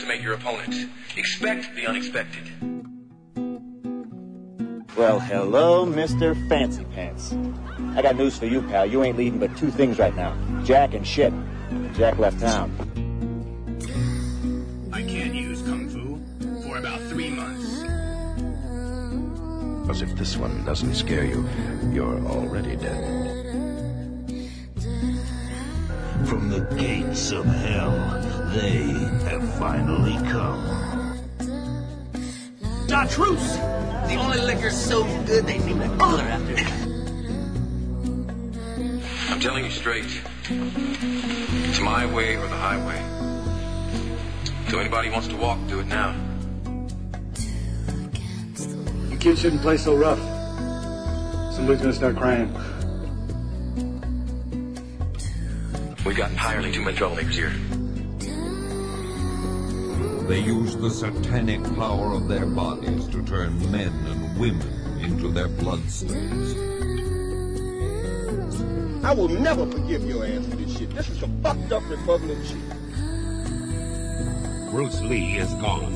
underestimate your opponent. Expect the unexpected. Well, hello, Mr. Fancy Pants. I got news for you, pal. You ain't leading but two things right now. Jack and shit. Jack left town. I can't use Kung Fu for about 3 months. As if this one doesn't scare you, you're already dead. From the gates of hell, they have finally come. Chartreuse! The only liquor so good they named a color after it. I'm telling you straight. It's my way or the highway. So anybody wants to walk, do it now. You kids shouldn't play so rough. Somebody's gonna start crying. We've got entirely too many troublemakers here. They use the satanic power of their bodies to turn men and women into their bloodstains. I will never forgive your ass for this shit. This is some fucked up Republican shit. Bruce Lee is gone.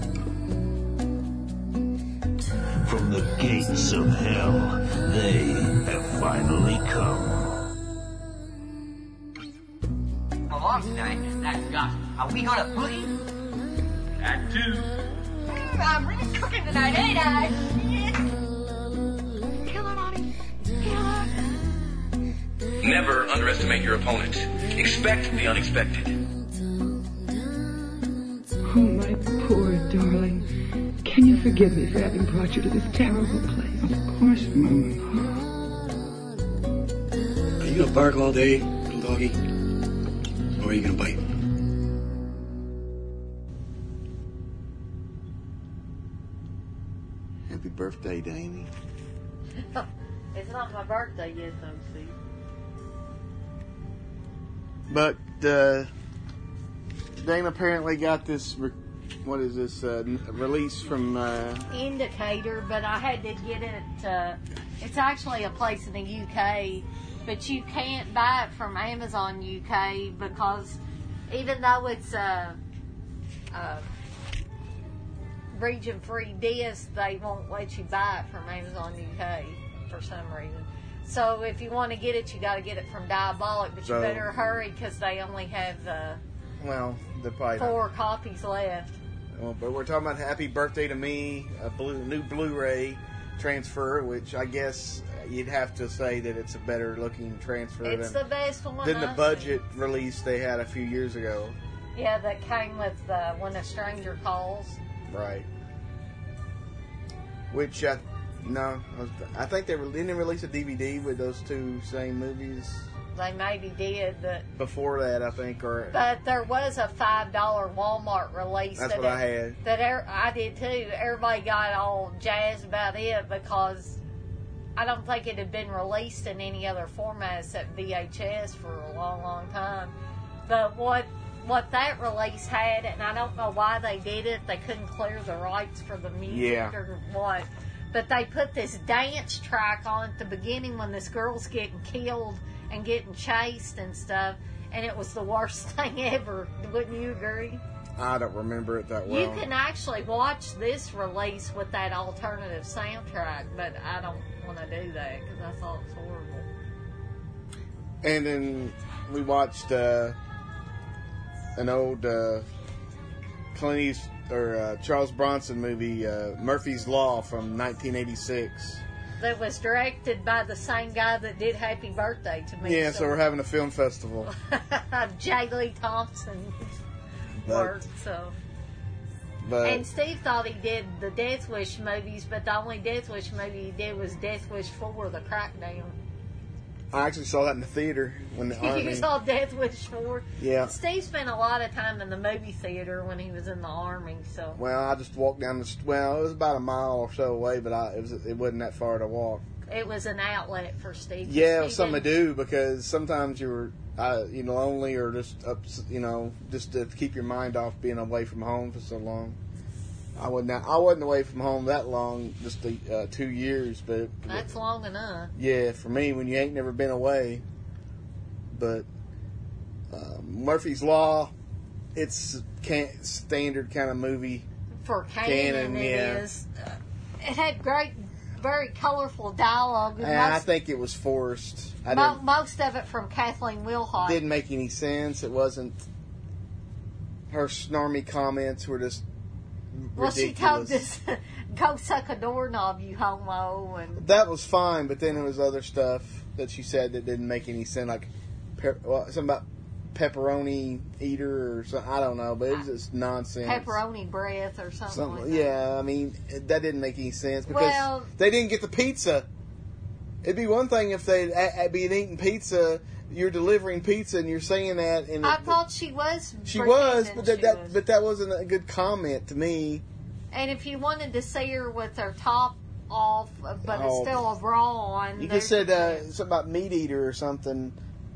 From the gates of hell, they have finally come. Along tonight, that's got. Are we gonna boogie? At 2. I'm really cooking tonight, ain't I? Killer, Monty. Killer. Never underestimate your opponent. Expect the unexpected. Oh, my poor darling. Can you forgive me for having brought you to this terrible place? Of course, Mama. Are you gonna bark all day, little doggy? Or are you gonna bite? Happy birthday, Damie. It's not my birthday yet, though, Steve. But Dame apparently got this. What is this release from? Indicator, but I had to get it. It's actually a place in the UK, but you can't buy it from Amazon UK because even though it's a region-free disc, they won't let you buy it from Amazon UK for some reason. So if you want to get it, you got to get it from Diabolic, but you better hurry because they only have they're probably 4 copies left. Well, but we're talking about Happy Birthday to Me, a new Blu-ray transfer, which I guess you'd have to say that it's a better looking transfer it's the best one than the budget release they had a few years ago. Yeah, that came with When a Stranger Calls. Right. Which, I think didn't they release a DVD with those two same movies? They maybe did, but before that, I think, but there was a $5 Walmart release. That's what I had. I did too. Everybody got all jazzed about it because I don't think it had been released in any other format except VHS for a long, long time. But what that release had, and I don't know why they did it. They couldn't clear the rights for the music or what. But they put this dance track on at the beginning when this girl's getting killed and getting chased and stuff, and it was the worst thing ever. Wouldn't you agree? I don't remember it that well. You can actually watch this release with that alternative soundtrack, but I don't want to do that because I thought it was horrible. And then we watched an old Charles Bronson movie, Murphy's Law from 1986. That was directed by the same guy that did Happy Birthday to Me. Yeah, so we're having a film festival. J. Lee Thompson's work, so. And Steve thought he did the Death Wish movies, but the only Death Wish movie he did was Death Wish 4, The Crackdown. I actually saw that in the theater when the Army. You saw Death Wish 4? Yeah. Steve spent a lot of time in the movie theater when he was in the Army, so. Well, I just walked down it was about a mile or so away, but it wasn't that far to walk. It was an outlet for Steve. Yeah, it was something to do because sometimes you were, lonely or just just to keep your mind off being away from home for so long. I wasn't away from home that long, just 2 years, but that's long enough. Yeah, for me when you ain't never been away. But Murphy's Law, it's standard kind of movie. For canon, it is. It had great, very colorful dialogue. I think it was forced. Most of it from Kathleen Wilhite. Didn't make any sense. It wasn't. Her snarmy comments were just ridiculous. Well, she told this, go suck a doorknob, you homo. And that was fine, but then there was other stuff that she said that didn't make any sense, like something about pepperoni eater or something. I don't know, but it was just nonsense. Pepperoni breath or something like that. Yeah, I mean, that didn't make any sense because they didn't get the pizza. It'd be one thing if they'd been eating pizza, you're delivering pizza and you're saying that. And I thought she was. She was, but that wasn't a good comment to me. And if you wanted to see her with her top off, but it's still a bra on. You just said something about meat eater or something.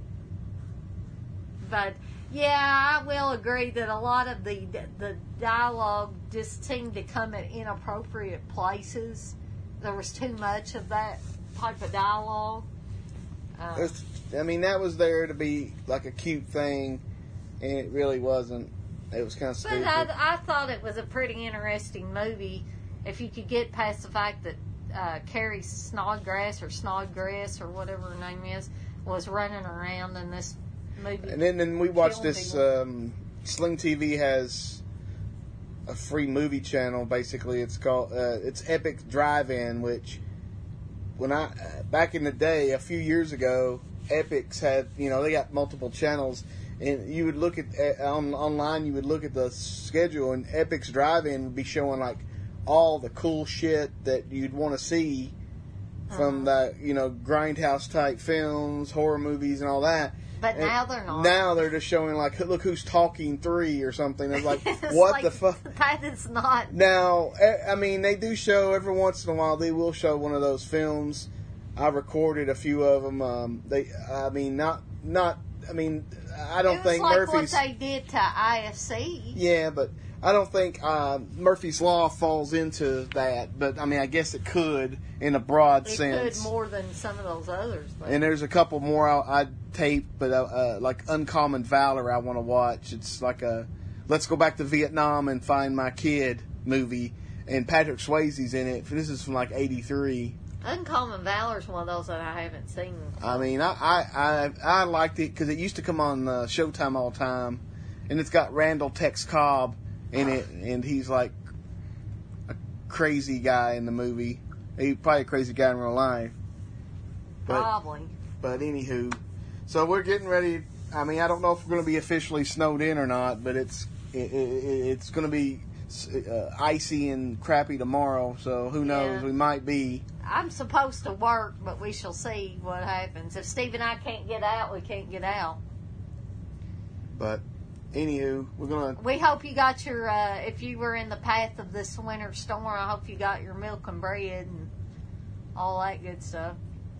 But yeah, I will agree that a lot of the dialogue just seemed to come at inappropriate places. There was too much of that type of dialogue. I mean, that was there to be like a cute thing, and it really wasn't. It was kind of stupid. But I thought it was a pretty interesting movie if you could get past the fact that Carrie Snodgrass or whatever her name is was running around in this movie. And then we watched this. Sling TV has a free movie channel. Basically, it's called it's Epic Drive-In, which back in the day, a few years ago, Epix had, they got multiple channels, and you would look at online. You would look at the schedule, and Epix Drive-In would be showing like all the cool shit that you'd want to see from the grindhouse type films, horror movies, and all that. But now they're not. Now they're just showing like, look who's talking 3 or something. It's like, what like, the fuck? That is not. Now, I mean, they do show every once in a while. They will show one of those films. I recorded a few of them. I don't think like Murphy's. What they did to IFC. Yeah, but I don't think Murphy's Law falls into that. But I mean, I guess it could in a broad sense. It could more than some of those others. But. And there's a couple more I taped, but like Uncommon Valor, I want to watch. It's like a let's go back to Vietnam and find my kid movie, and Patrick Swayze's in it. This is from like '83. Uncommon Valor is one of those that I haven't seen. I mean, I liked it because it used to come on Showtime all the time, and it's got Randall Tex Cobb in it, and he's like a crazy guy in the movie. He's probably a crazy guy in real life. Probably. But anywho, so we're getting ready. I mean, I don't know if we're going to be officially snowed in or not, but it's going to be icy and crappy tomorrow. So who knows? We might be. I'm supposed to work, but we shall see what happens. If Steve and I can't get out, we can't get out. But anywho, we hope you got your. If you were in the path of this winter storm, I hope you got your milk and bread and all that good stuff.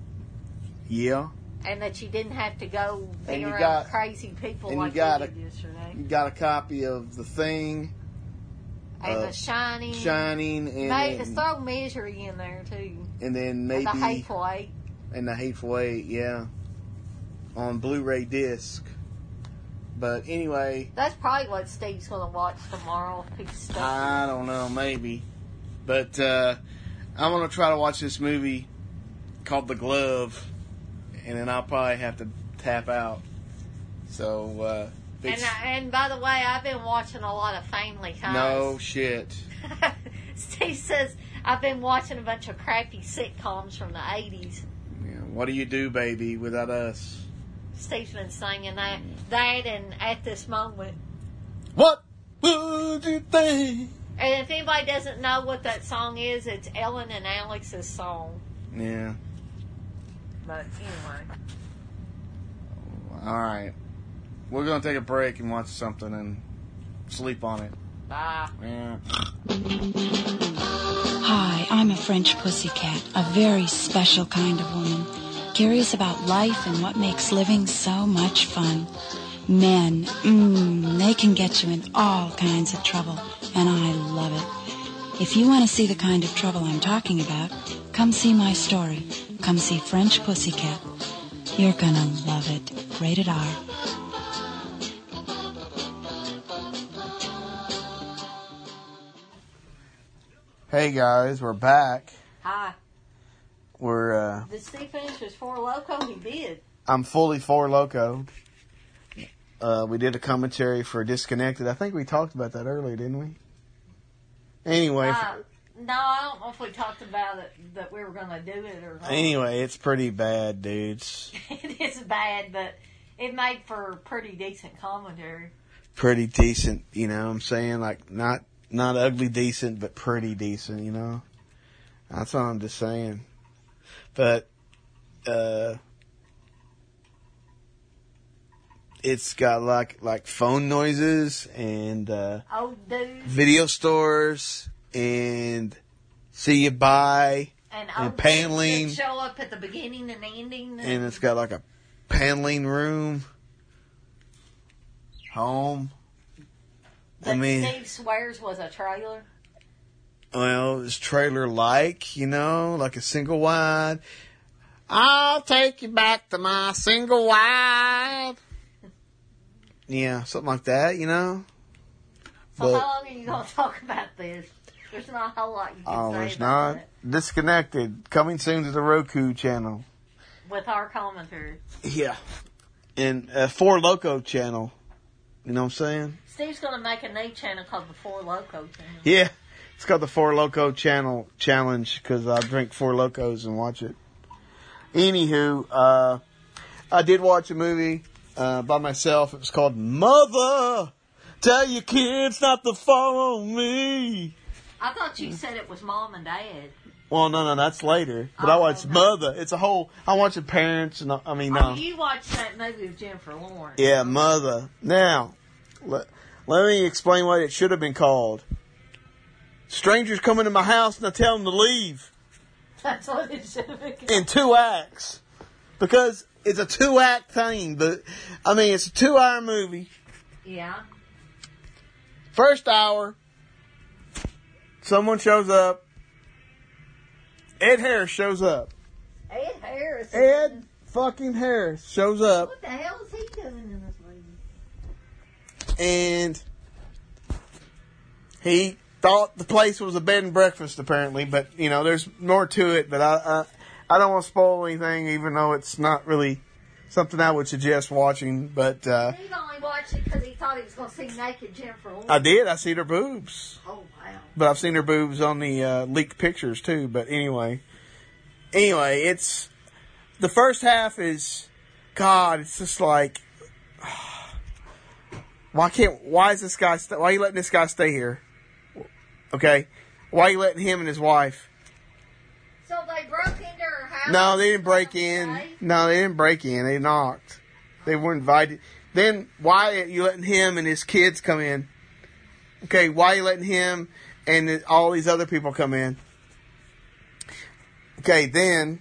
Yeah. And that you didn't have to go be around crazy people like you did yesterday. You got a copy of The Thing. And The Shining. And throw Misery in there, too. And then maybe... And The Hateful Eight. And The Hateful Eight, yeah. On Blu-ray disc. But anyway... That's probably what Steve's going to watch tomorrow. I don't know, maybe. But I'm going to try to watch this movie called The Glove. And then I'll probably have to tap out. So... And by the way, I've been watching a lot of Family Ties. No shit. Steve says I've been watching a bunch of crappy sitcoms from the 80s. Yeah, what do you do, baby, without us? Steve's been singing that and At This Moment. What would you think? And if anybody doesn't know what that song is, it's Ellen and Alex's song. Yeah. But anyway. All right. We're going to take a break and watch something and sleep on it. Bye. Yeah. Hi, I'm a French pussycat, a very special kind of woman, curious about life and what makes living so much fun. Men, they can get you in all kinds of trouble, and I love it. If you want to see the kind of trouble I'm talking about, come see my story. Come see French Pussycat. You're gonna love it. Rated R. Hey guys, we're back. Hi. We're Did Steve finish his Four Loko? He did. I'm fully Four Loko. We did a commentary for Disconnected. I think we talked about that earlier, didn't we? Anyway. No, I don't know if we talked about it, that we were going to do it or not. Anyway, it's pretty bad, dudes. It is bad, but it made for pretty decent commentary. Pretty decent, you know what I'm saying? Like, not ugly decent, but pretty decent, you know? That's what I'm just saying. But, it's got like phone noises and, video stores and see you buy and paneling. That show up at the beginning and ending. And it's got like a paneling room. Home. That Steve swears was a trailer. Well, it's trailer-like, you know, like a single wide. I'll take you back to my single wide. Yeah, something like that, you know. So how long are you going to talk about this? There's not a whole lot you can say about there's not. it. Disconnected. Coming soon to the Roku channel. With our commentary. Yeah. And Four Loko channel. You know what I'm saying? Steve's going to make a new channel called the Four Loko channel. Yeah. It's called the Four Loko channel challenge because I drink Four Locos and watch it. Anywho, I did watch a movie by myself. It was called Mother. Tell your kids not to follow me. I thought you said it was Mom and Dad. Well, no, that's later. But I watched Mother. It's a whole. I watched it Parents and You watched that movie with Jennifer Lawrence. Yeah, Mother. Now, let me explain what it should have been called. Strangers come into my house and I tell them to leave. That's what it should have been called. In 2 acts. Because it's a 2-act thing. But it's a 2-hour movie. Yeah. First hour, someone shows up. Ed Harris shows up. Ed Harris? Ed fucking Harris shows up. What the hell is he doing in this movie? And he thought the place was a bed and breakfast, apparently. But, there's more to it. But I don't want to spoil anything, even though it's not really something I would suggest watching. But Steve only watched it because he thought he was going to see naked Jennifer Lawrence. I did. I seen her boobs. Oh, wow. But I've seen her boobs on the leaked pictures, too. But anyway, it's... The first half is... God, it's just like... why are you letting this guy stay here? Okay? Why are you letting him and his wife? So they broke into her house? No, they didn't break in. No, they didn't break in. They knocked. They were invited. Then, why are you letting him and his kids come in? Okay, why are you letting him and all these other people come in? Okay, then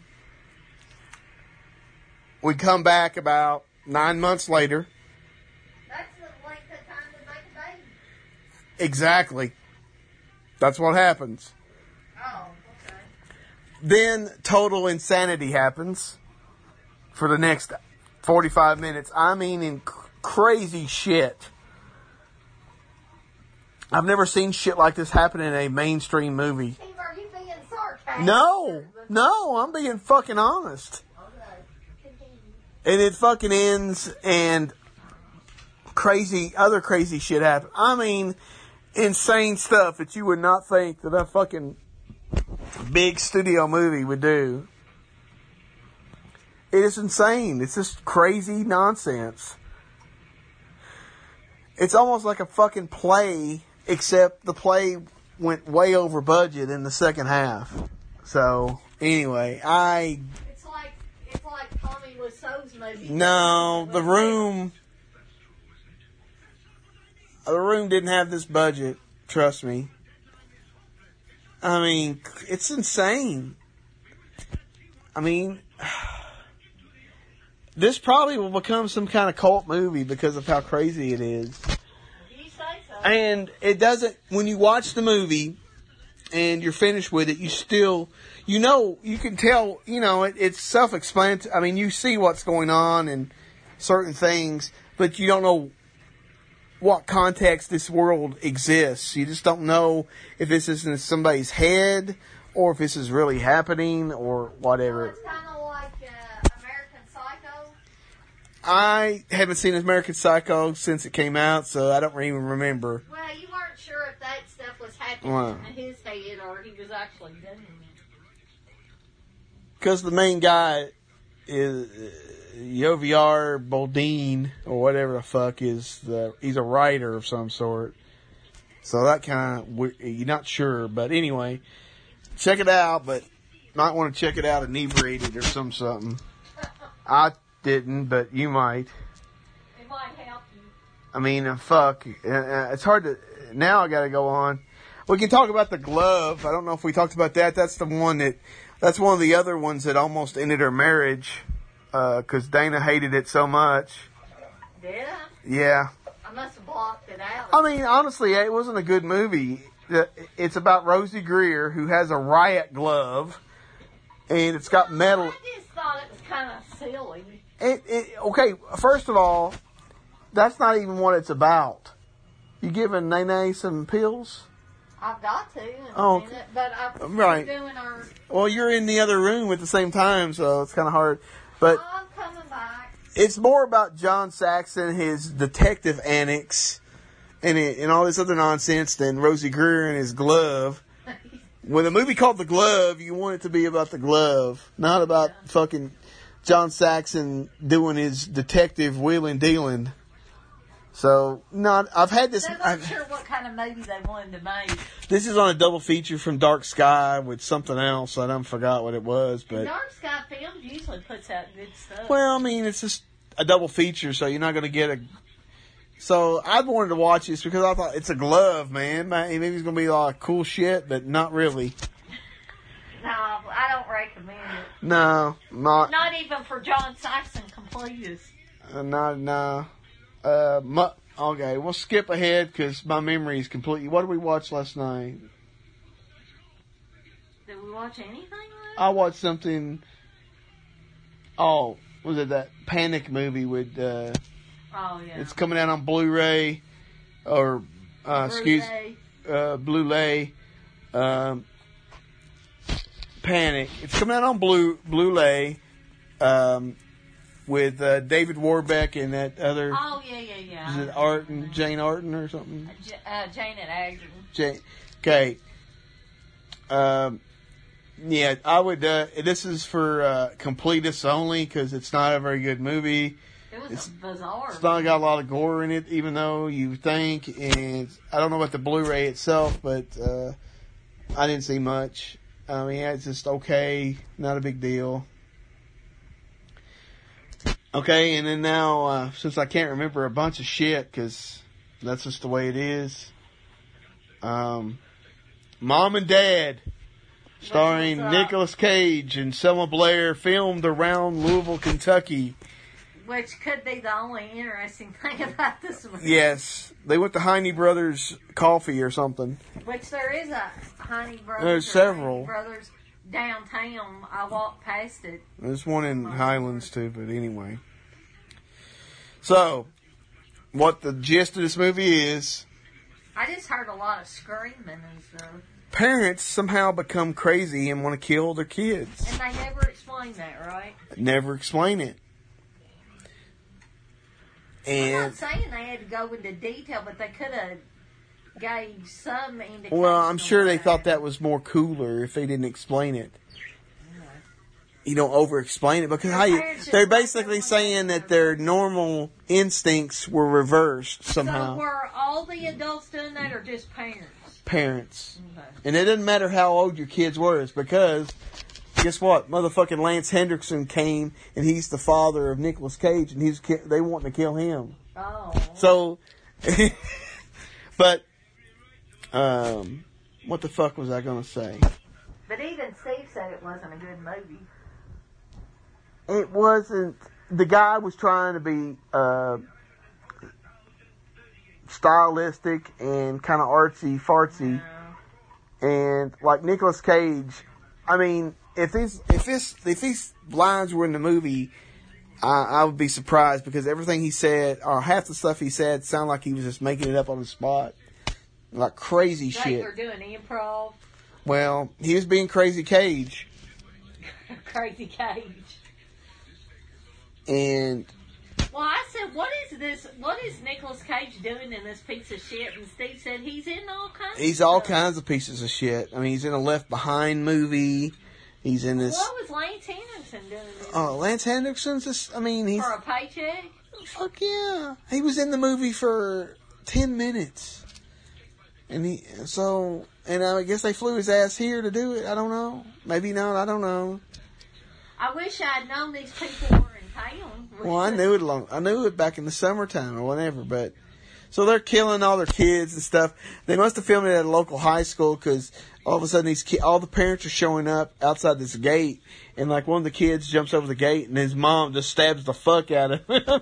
we come back about 9 months later. That's the length of time to make a baby. Exactly. That's what happens. Oh, okay. Then total insanity happens for the next 45 minutes. I mean, crazy shit. I've never seen shit like this happen in a mainstream movie. Steve, are you being sarcastic? No, I'm being fucking honest. Okay. Continue. And it fucking ends and other crazy shit happens. I mean, insane stuff that you would not think that a fucking big studio movie would do. It is insane. It's just crazy nonsense. It's almost like a fucking play, except the play went way over budget in the second half. So, anyway, It's like Tommy Wiseau's movie. No, The Room didn't have this budget. Trust me. I mean, it's insane. I mean, this probably will become some kind of cult movie because of how crazy it is. You say so. And it doesn't, when you watch the movie and you're finished with it, you still, you can tell, it's self-explanatory. I mean, you see what's going on and certain things, but you don't know what context this world exists. You just don't know if this is in somebody's head or if this is really happening or whatever. So it's kind of like American Psycho. I haven't seen American Psycho since it came out, so I don't even remember. Well, you weren't sure if that stuff was happening in his head or he was actually doing it. Because the main guy is Javier Bardem or whatever the fuck he's a writer of some sort. So that kind of, you're not sure, but anyway, check it out, but might want to check it out inebriated or something. I didn't, but you might. It might help you. I mean, fuck. It's hard to, now I gotta go on. We can talk about The Glove. I don't know if we talked about that. That's one of the other ones that almost ended her marriage, cause Dana hated it so much. Did I? Yeah. I must have blocked it out. I mean, honestly, it wasn't a good movie. It's about Rosie Greer, who has a riot glove, and it's got metal. I just thought it was kind of silly. Okay, first of all, that's not even what it's about. You giving Nene some pills? I've got to in a minute, but I'm right. doing our... Well, you're in the other room at the same time, so it's kind of hard. But I'm coming back. It's more about John Saxon, his detective annex, and all this other nonsense than Rosie Greer and his glove. With a movie called The Glove, you want it to be about the glove, not about fucking John Saxon doing his detective wheeling dealing. So, I've had this. I'm not sure what kind of movie they wanted to make. This is on a double feature from Dark Sky with something else. I don't forgot what it was, but Dark Sky Films usually puts out good stuff. Well, I mean, it's just a double feature, so you're not going to get a. So I wanted to watch this because I thought it's a glove, man. Maybe it's going to be a lot of cool shit, but not really. No, I don't recommend it. No, not. Not even for John Saxon completists. No. Okay, we'll skip ahead because my memory is completely. What did we watch last night? Did we watch anything? I watched something. Oh, was it that Panic movie with? Oh yeah. It's coming out on Blu-ray, or Blu-ray. Panic. It's coming out on Blu-ray. With David Warbeck and that other. Oh yeah. Is it Jane Arden or something? Janet Agnew. Okay. Yeah, I would. This is for completists only because it's not a very good movie. It's bizarre. It's not got a lot of gore in it, even though you think. And I don't know about the Blu-ray itself, but I didn't see much. I mean, it's just okay, not a big deal. Okay, and then now, since I can't remember a bunch of shit, because that's just the way it is, Mom and Dad, starring Nicolas Cage and Selma Blair, filmed around Louisville, Kentucky. Which could be the only interesting thing about this movie. Yes, they went to Heine Brothers Coffee or something. Which there is a Heine Brothers. There's several. Heine Brothers downtown. I walked past it. There's one in Highlands too, but anyway. So, what the gist of this movie is... I just heard a lot of screaming and stuff. Parents somehow become crazy and want to kill their kids. And they never explain that, right? Never explain it. And I'm not saying they had to go into detail, but they could have gave some indication. Well, I'm sure they thought that was more cooler if they didn't explain it. You don't over-explain it because they're basically saying that their normal instincts were reversed somehow. So were all the adults doing that or just parents? Parents. Okay. And it doesn't matter how old your kids were. It's because, guess what? Motherfucking Lance Hendrickson came and he's the father of Nicolas Cage and they wanting to kill him. Oh. So, but, what the fuck was I going to say? But even Steve said it wasn't a good movie. It wasn't. The guy was trying to be stylistic and kind of artsy fartsy, and like Nicolas Cage. I mean, if these lines were in the movie, I would be surprised because everything he said, or half the stuff he said, sounded like he was just making it up on the spot. Like crazy shit. They were doing improv. Well, he was being Crazy Cage. Crazy Cage. And... Well, I said, what is this? What is Nicolas Cage doing in this piece of shit? And Steve said he's in all kinds He's of all stuff. kinds of pieces of shit. I mean, he's in a Left Behind movie. He's in this... What was Lance Henriksen doing? Oh, Lance Henriksen's just... I mean, he's... For a paycheck? Fuck yeah. He was in the movie for 10 minutes. And I guess they flew his ass here to do it. I don't know. Maybe not. I don't know. I wish I'd known these people were in town. Well, I knew it back in the summertime or whatever, but... So they're killing all their kids and stuff. They must have filmed it at a local high school because all of a sudden all the parents are showing up outside this gate, and like one of the kids jumps over the gate and his mom just stabs the fuck out of him.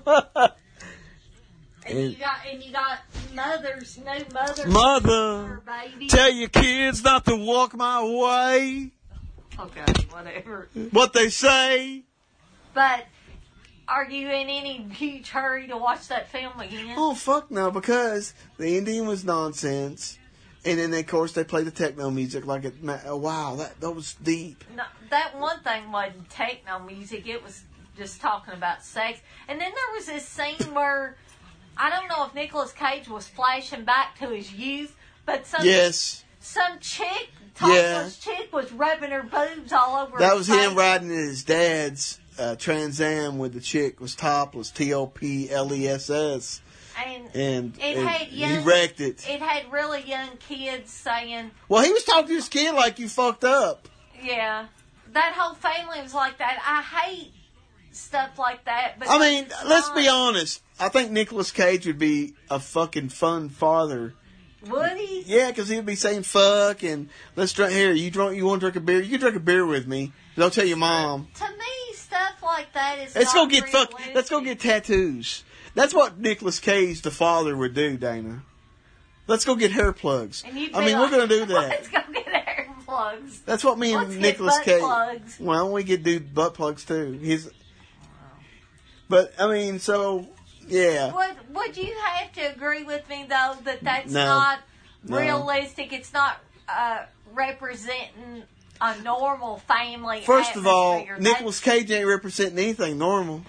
And you got mothers, new mothers. Mother, tell your kids not to walk my way. Okay, whatever. What they say. But are you in any huge hurry to watch that film again? Oh, fuck no, because the ending was nonsense. And then, of course, they play the techno music like it. Wow, that was deep. No, that one thing wasn't techno music. It was just talking about sex. And then there was this scene where, I don't know if Nicolas Cage was flashing back to his youth, but some chick, topless chick, was rubbing her boobs all over That his was face. him riding in his dad's Trans Am with the chick was topless, TOPLESS. And he wrecked it. It had really young kids saying... Well, he was talking to his kid like you fucked up. Yeah. That whole family was like that. I hate stuff like that. But I mean, let's be honest. I think Nicolas Cage would be a fucking fun father. Would he? Yeah, because he'd be saying fuck and let's drink. Here, you want to drink a beer? You can drink a beer with me. Don't tell your mom. To me, stuff like that is Let's not go get realistic. Let's go get tattoos. That's what Nicolas Cage, the father, would do, Dana. Let's go get hair plugs. And you'd I be mean, like, we're going to do that. Let's go get hair plugs. That's what me Let's and get Nicolas butt Cage. plugs. Well, we could do butt plugs too. But I mean, so yeah. Would you have to agree with me though that that's No. not No. realistic? It's not representing a normal family. First of all, atmosphere. Nicolas Cage ain't representing anything normal.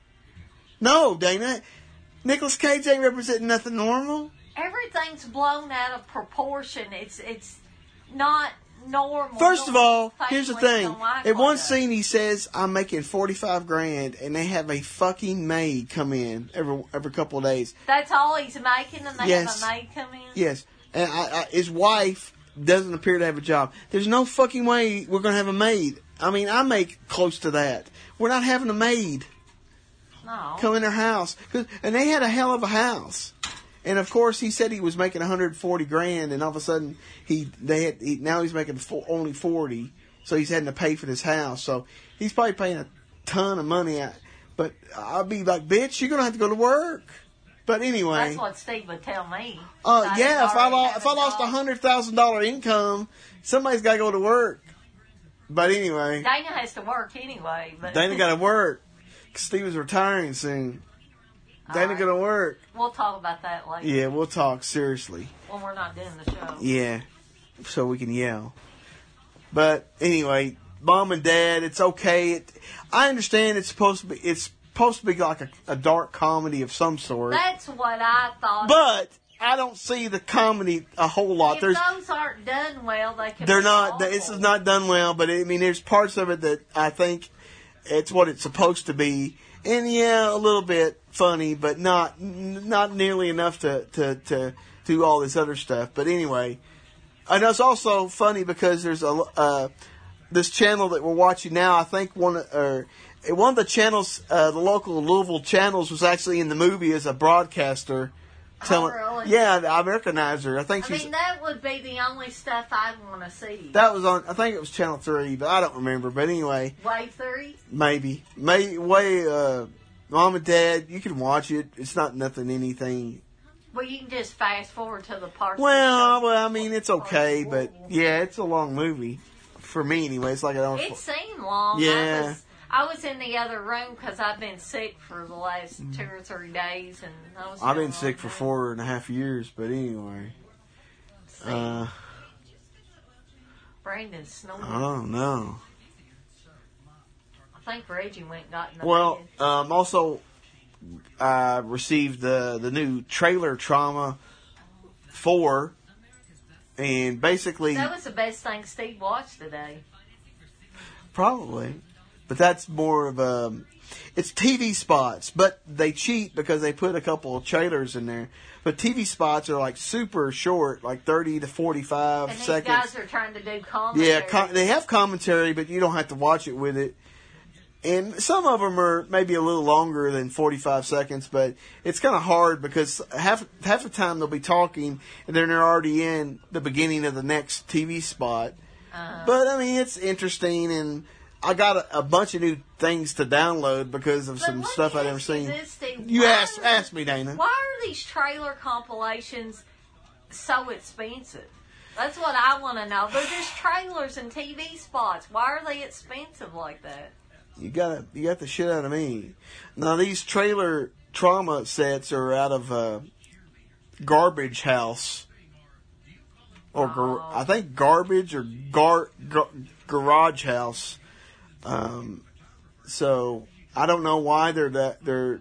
No, Dana. Nicolas Cage ain't representing nothing normal. Everything's blown out of proportion. It's not normal. First of all, Normal here's the families thing. don't like At one that. scene, he says, "I'm making $45,000," and they have a fucking maid come in every couple of days. That's all he's making, and they Yes. have a maid come in. Yes, and his wife doesn't appear to have a job. There's no fucking way we're gonna have a maid. I mean, I make close to that. We're not having a maid No. come in their house, and they had a hell of a house. And of course, he said he was making $140,000, and all of a sudden now he's making only 40, so he's having to pay for this house. So he's probably paying a ton of money out. But I'll be like, bitch, you're gonna have to go to work. But anyway, That's what Steve would tell me. yeah, if I lost $100,000 income, somebody's got to go to work. But anyway, Dana has to work anyway. But Dana got to work. 'Cause Steve is retiring soon. Dana right. got to work. We'll talk about that later. Yeah, we'll talk seriously. When we're not doing the show. Yeah, so we can yell. But anyway, Mom and Dad, it's okay. I understand it's supposed to be like a dark comedy of some sort. That's what I thought. But I don't see the comedy a whole lot. If those aren't done well, they can. They're be not. awful. This is not done well. But I mean, there's parts of it that I think it's what it's supposed to be. And yeah, a little bit funny, but not nearly enough to do all this other stuff. But anyway, and it's also funny because there's this channel that we're watching now. I think one of the channels, the local Louisville channels, was actually in the movie as a broadcaster. Really? Yeah, I recognize her. I think I mean, that would be the only stuff I'd want to see. That was on. I think it was Channel 3, but I don't remember. But anyway, Wave 3. Maybe. Mom and Dad, you can watch it. It's not anything. Well, you can just fast forward to the part. Well, I mean, it's okay, but yeah, it's a long movie for me anyway. It's like It seemed long. Yeah. I was in the other room because I've been sick for the last 2 or 3 days, and I've been sick for 4.5 years. But anyway, Brandon's snoring. I don't know. I think Reggie went and got in the Well, bed. also, I received the new trailer Trauma 4, and basically That was the best thing Steve watched today. probably, but that's more of a. It's TV spots, but they cheat because they put a couple of trailers in there. But TV spots are like super short, like 30 to 45 And these seconds. guys are trying to do commentary. Yeah, they have commentary, but you don't have to watch it with it. And some of them are maybe a little longer than 45 seconds, but it's kind of hard because half the time they'll be talking, and then they're already in the beginning of the next TV spot. But, I mean, it's interesting, and I got a bunch of new things to download because of some stuff I'd never seen. You asked me, Dana. Why are these trailer compilations so expensive? That's what I want to know. They're just trailers and TV spots. Why are they expensive like that? You got the shit out of me. Now, these trailer Trauma sets are out of Garbage House. Or I think Garbage or Garage House. So I don't know why they're.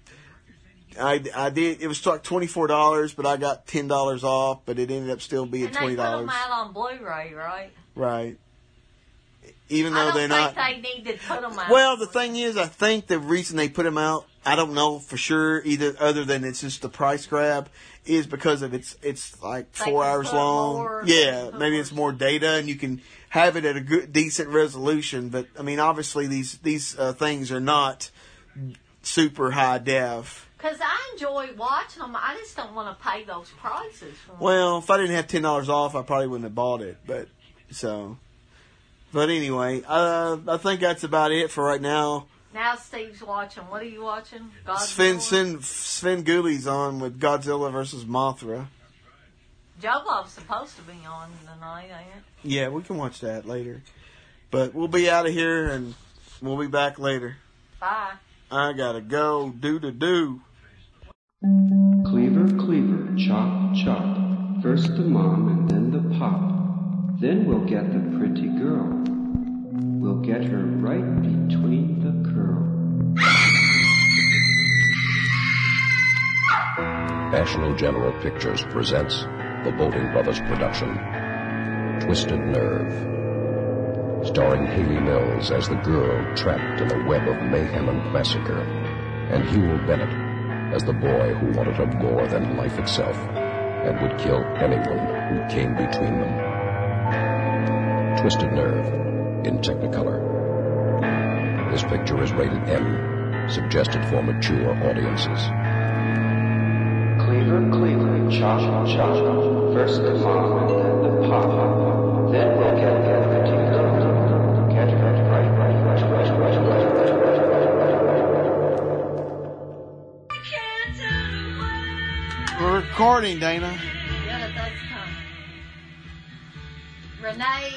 I did. It was like $24, but I got $10 off. But it ended up still being $20. And they put them out on Blu-ray, right? Right. Even though they're not. I don't think they need to put them out. Well, the thing is, I think the reason they put them out, I don't know for sure, either other than it's just a price grab, is because of it's like 4 hours long. Yeah, maybe it's more data, and you can have it at a good, decent resolution. But I mean, obviously these things are not super high def. Because I enjoy watching them. I just don't want to pay those prices for them. Well, if I didn't have $10 off, I probably wouldn't have bought it. But anyway, I think that's about it for right now. Now Steve's watching. What are you watching? Sven Gooley's on with Godzilla vs. Mothra. Joe Bob's supposed to be on tonight, ain't it? Yeah, we can watch that later. But we'll be out of here, and we'll be back later. Bye. I gotta go do. Cleaver, cleaver, chop, chop. First the mom and then the pop. Then we'll get the pretty girl. We'll get her right between the curl. National General Pictures presents the Bolting Brothers production, Twisted Nerve, starring Haley Mills as the girl trapped in a web of mayhem and massacre, and Huel Bennett as the boy who wanted her more than life itself and would kill anyone who came between them. Twisted Nerve in Technicolor. This picture is rated M, suggested for mature audiences. Cleaver, cleaver, chop, chop. First the mom and then the pop. Then we'll get the pretty girl. Get her right. We're recording, Dana. Yeah, that's coming. Renee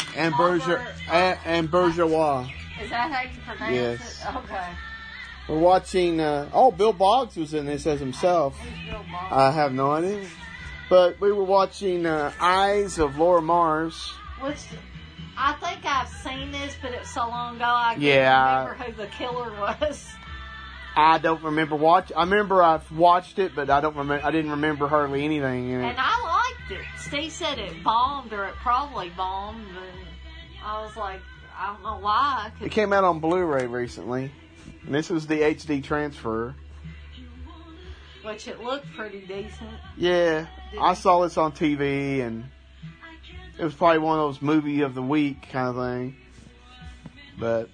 and Bourgeois. Is that how you pronounce Yes. it? Okay. We're watching. Bill Boggs was in this as himself. Who's Bill Boggs? I have no idea. But we were watching Eyes of Laura Mars. I think I've seen this, but it was so long ago I can't remember who the killer was. I don't remember I remember I've watched it, but I didn't remember hardly anything in it. And I liked it. Steve said it bombed, or it probably bombed, and I was like, I don't know why. It came out on Blu-ray recently, and this was the HD transfer. Which it looked pretty decent. Yeah, I saw this on TV, and it was probably one of those movie of the week kind of thing. But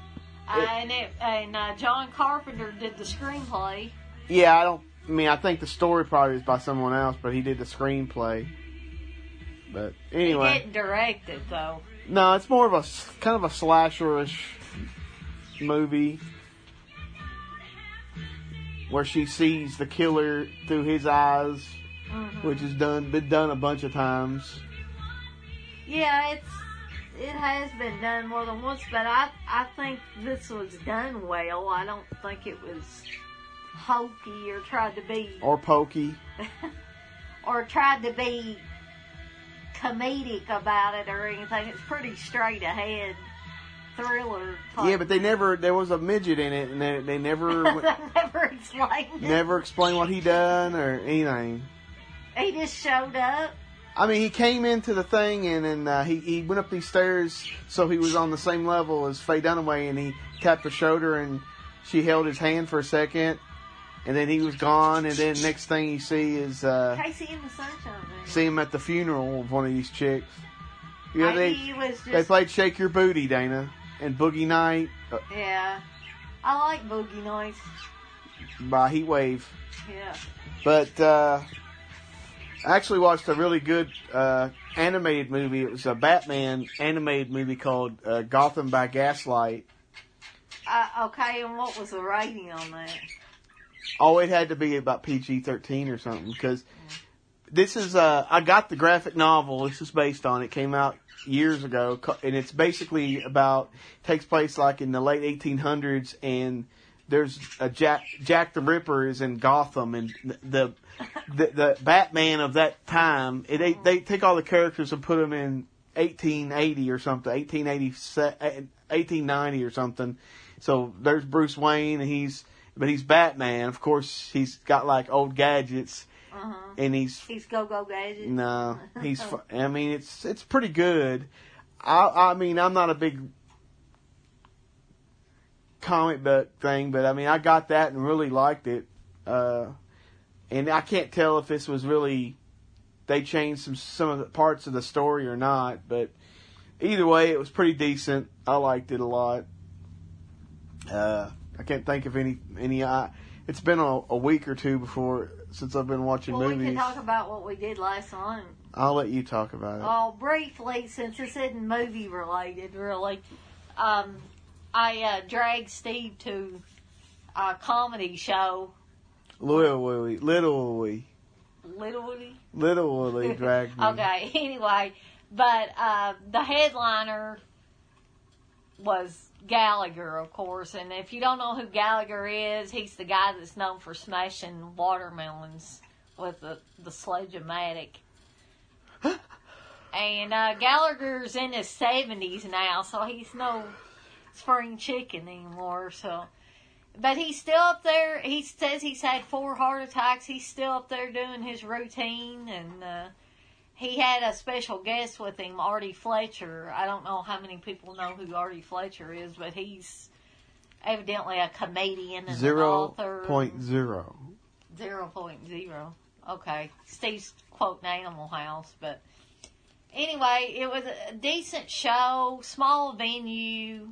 John Carpenter did the screenplay. Yeah, I think the story probably is by someone else, but he did the screenplay. But anyway, He didn't direct it though. No, it's more of a kind of a slasherish movie where she sees the killer through his eyes, which has been done a bunch of times. Yeah, It has been done more than once, but I think this was done well. I don't think it was hokey or tried to be... Or pokey. or tried to be comedic about it or anything. It's pretty straight ahead thriller type. Yeah, but there was a midget in it, and they never... never explained it. Never explained what he done or anything. He just showed up. I mean, he came into the thing, and then he went up these stairs so he was on the same level as Faye Dunaway, and he tapped her shoulder, and she held his hand for a second, and then he was gone, and then next thing you see is... Casey in the Sunshine Man. See him at the funeral of one of these chicks. You know, they played Shake Your Booty, Dana, and Boogie Night. Yeah. I like Boogie Nights. By Heatwave. Yeah. But... I actually watched a really good animated movie. It was a Batman animated movie called Gotham by Gaslight. Okay, and what was the rating on that? Oh, it had to be about PG-13 or something, because this is, I got the graphic novel this is based on. It came out years ago, and it's basically takes place like in the late 1800s, and there's a Jack the Ripper is in Gotham, and the Batman of that time, they take all the characters and put them in 1880 or something, 1890 or something. So there's Bruce Wayne, and he's Batman. Of course, he's got like old gadgets, and he's go gadgets. No, I mean, it's pretty good. I mean, I'm not a big comic book thing, but I mean, I got that and really liked it. And I can't tell if this was really, they changed some of the parts of the story or not, but either way, it was pretty decent. I liked it a lot. I can't think of any. It's been a week or two since I've been watching movies. We can talk about what we did last night. I'll let you talk about it. Oh, briefly, since this isn't movie related, really. I dragged Steve to a comedy show. Little Willie dragged me. Okay, anyway, but the headliner was Gallagher, of course, and if you don't know who Gallagher is, he's the guy that's known for smashing watermelons with the Sledge-O-Matic. And Gallagher's in his 70s now, so he's no spring chicken anymore, so... But he's still up there. He says he's had 4 heart attacks. He's still up there doing his routine. And he had a special guest with him, Artie Fletcher. I don't know how many people know who Artie Fletcher is, but he's evidently a comedian and an author. 0.0. 0.0. Okay. Steve's quoting Animal House. But anyway, it was a decent show, small venue.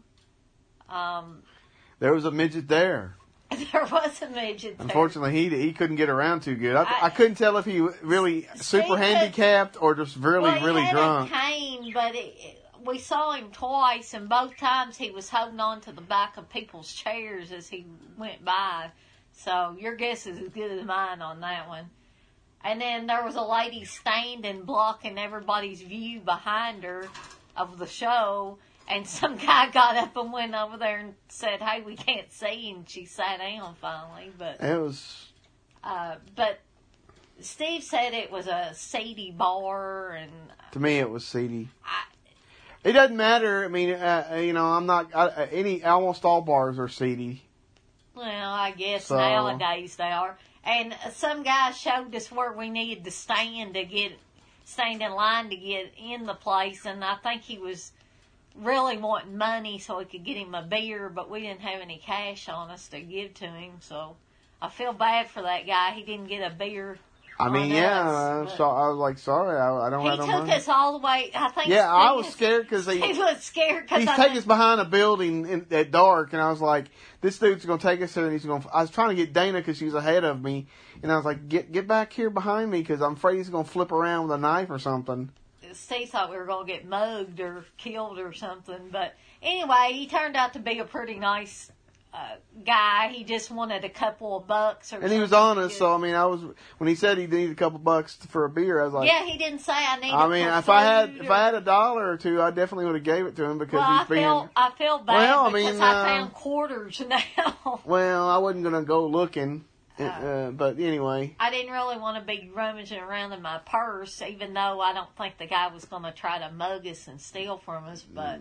There was a midget there. There was a midget there. Unfortunately, he couldn't get around too good. I couldn't tell if he really super handicapped or just really drunk. He had a cane, but we saw him twice, and both times he was holding on to the back of people's chairs as he went by. So your guess is as good as mine on that one. And then there was a lady standing blocking everybody's view behind her of the show. And some guy got up and went over there and said, "Hey, we can't see," and she sat down finally. But it was. But Steve said it was a seedy bar, and to me, it was seedy. It doesn't matter. I mean, I'm not almost all bars are seedy. Well, I guess nowadays they are. And some guy showed us where we needed to stand in line to get in the place, and I think he was really wanting money so we could get him a beer, but we didn't have any cash on us to give to him, so I feel bad for that guy. He didn't get a beer. I mean, I was like, sorry, I don't have no money. He took us all the way, I think. Yeah, I was scared because he was scared because he's taking us behind a building at dark, and I was like, this dude's going to take us there, and I was trying to get Dana because she was ahead of me, and I was like, get back here behind me because I'm afraid he's going to flip around with a knife or something. Steve thought we were going to get mugged or killed or something. But anyway, he turned out to be a pretty nice guy. He just wanted a couple of bucks or something. And he was honest, so I mean, when he said he needed a couple bucks for a beer, I was like, yeah, he didn't say I needed. I mean, if I had $1 or $2, I definitely would have gave it to him because he's being. I feel bad because I found quarters now. Well, I wasn't gonna go looking, but anyway. I didn't really want to be rummaging around in my purse, even though I don't think the guy was going to try to mug us and steal from us. But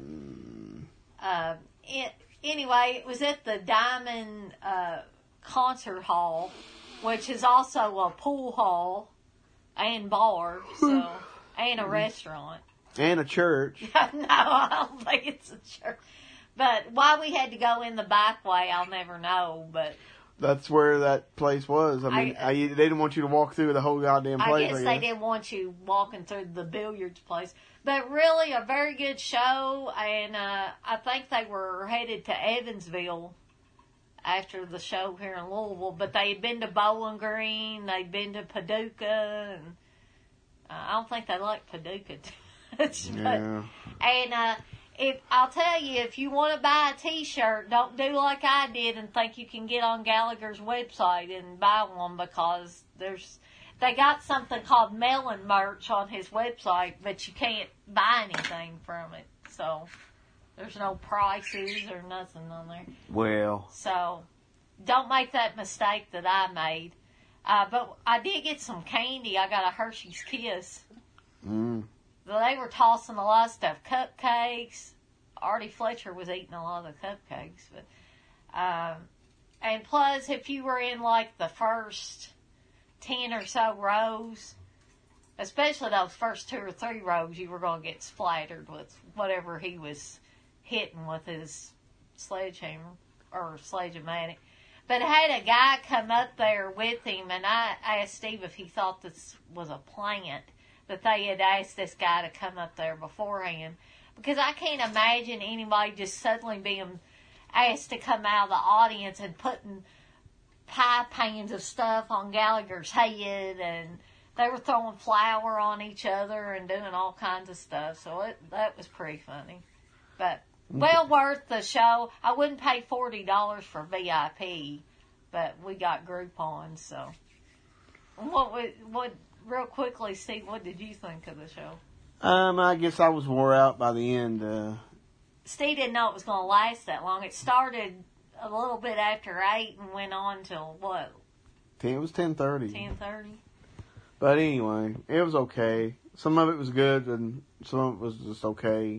anyway, it was at the Diamond Concert Hall, which is also a pool hall and bar, so and a restaurant. And a church. No, I don't think it's a church. But why we had to go in the back way, I'll never know. But that's where that place was. I mean, they didn't want you to walk through the whole goddamn place. I guess they didn't want you walking through the billiards place. But really, a very good show, and I think they were headed to Evansville after the show here in Louisville. But they had been to Bowling Green, they'd been to Paducah, and I don't think they like Paducah too much. Yeah. And if I'll tell you, if you want to buy a T-shirt, don't do like I did and think you can get on Gallagher's website and buy one, because they got something called Melon merch on his website, but you can't buy anything from it. So there's no prices or nothing on there. Well. So don't make that mistake that I made. But I did get some candy. I got a Hershey's Kiss. They were tossing a lot of stuff. Cupcakes. Artie Fletcher was eating a lot of the cupcakes. But, and plus, if you were in like the first 10 or so rows, especially those first 2 or 3 rows, you were going to get splattered with whatever he was hitting with his sledgehammer or sledge-o-matic. But I had a guy come up there with him, and I asked Steve if he thought this was a plant, that they had asked this guy to come up there beforehand. Because I can't imagine anybody just suddenly being asked to come out of the audience and putting pie pans of stuff on Gallagher's head, and they were throwing flour on each other and doing all kinds of stuff. So that was pretty funny. But well worth the show. I wouldn't pay $40 for VIP, but we got Groupon, so. What real quickly, Steve, what did you think of the show? I guess I was wore out by the end. Steve didn't know it was going to last that long. It started a little bit after 8 and went on till what? It was 10:30. 10:30. But anyway, it was okay. Some of it was good, and some of it was just okay.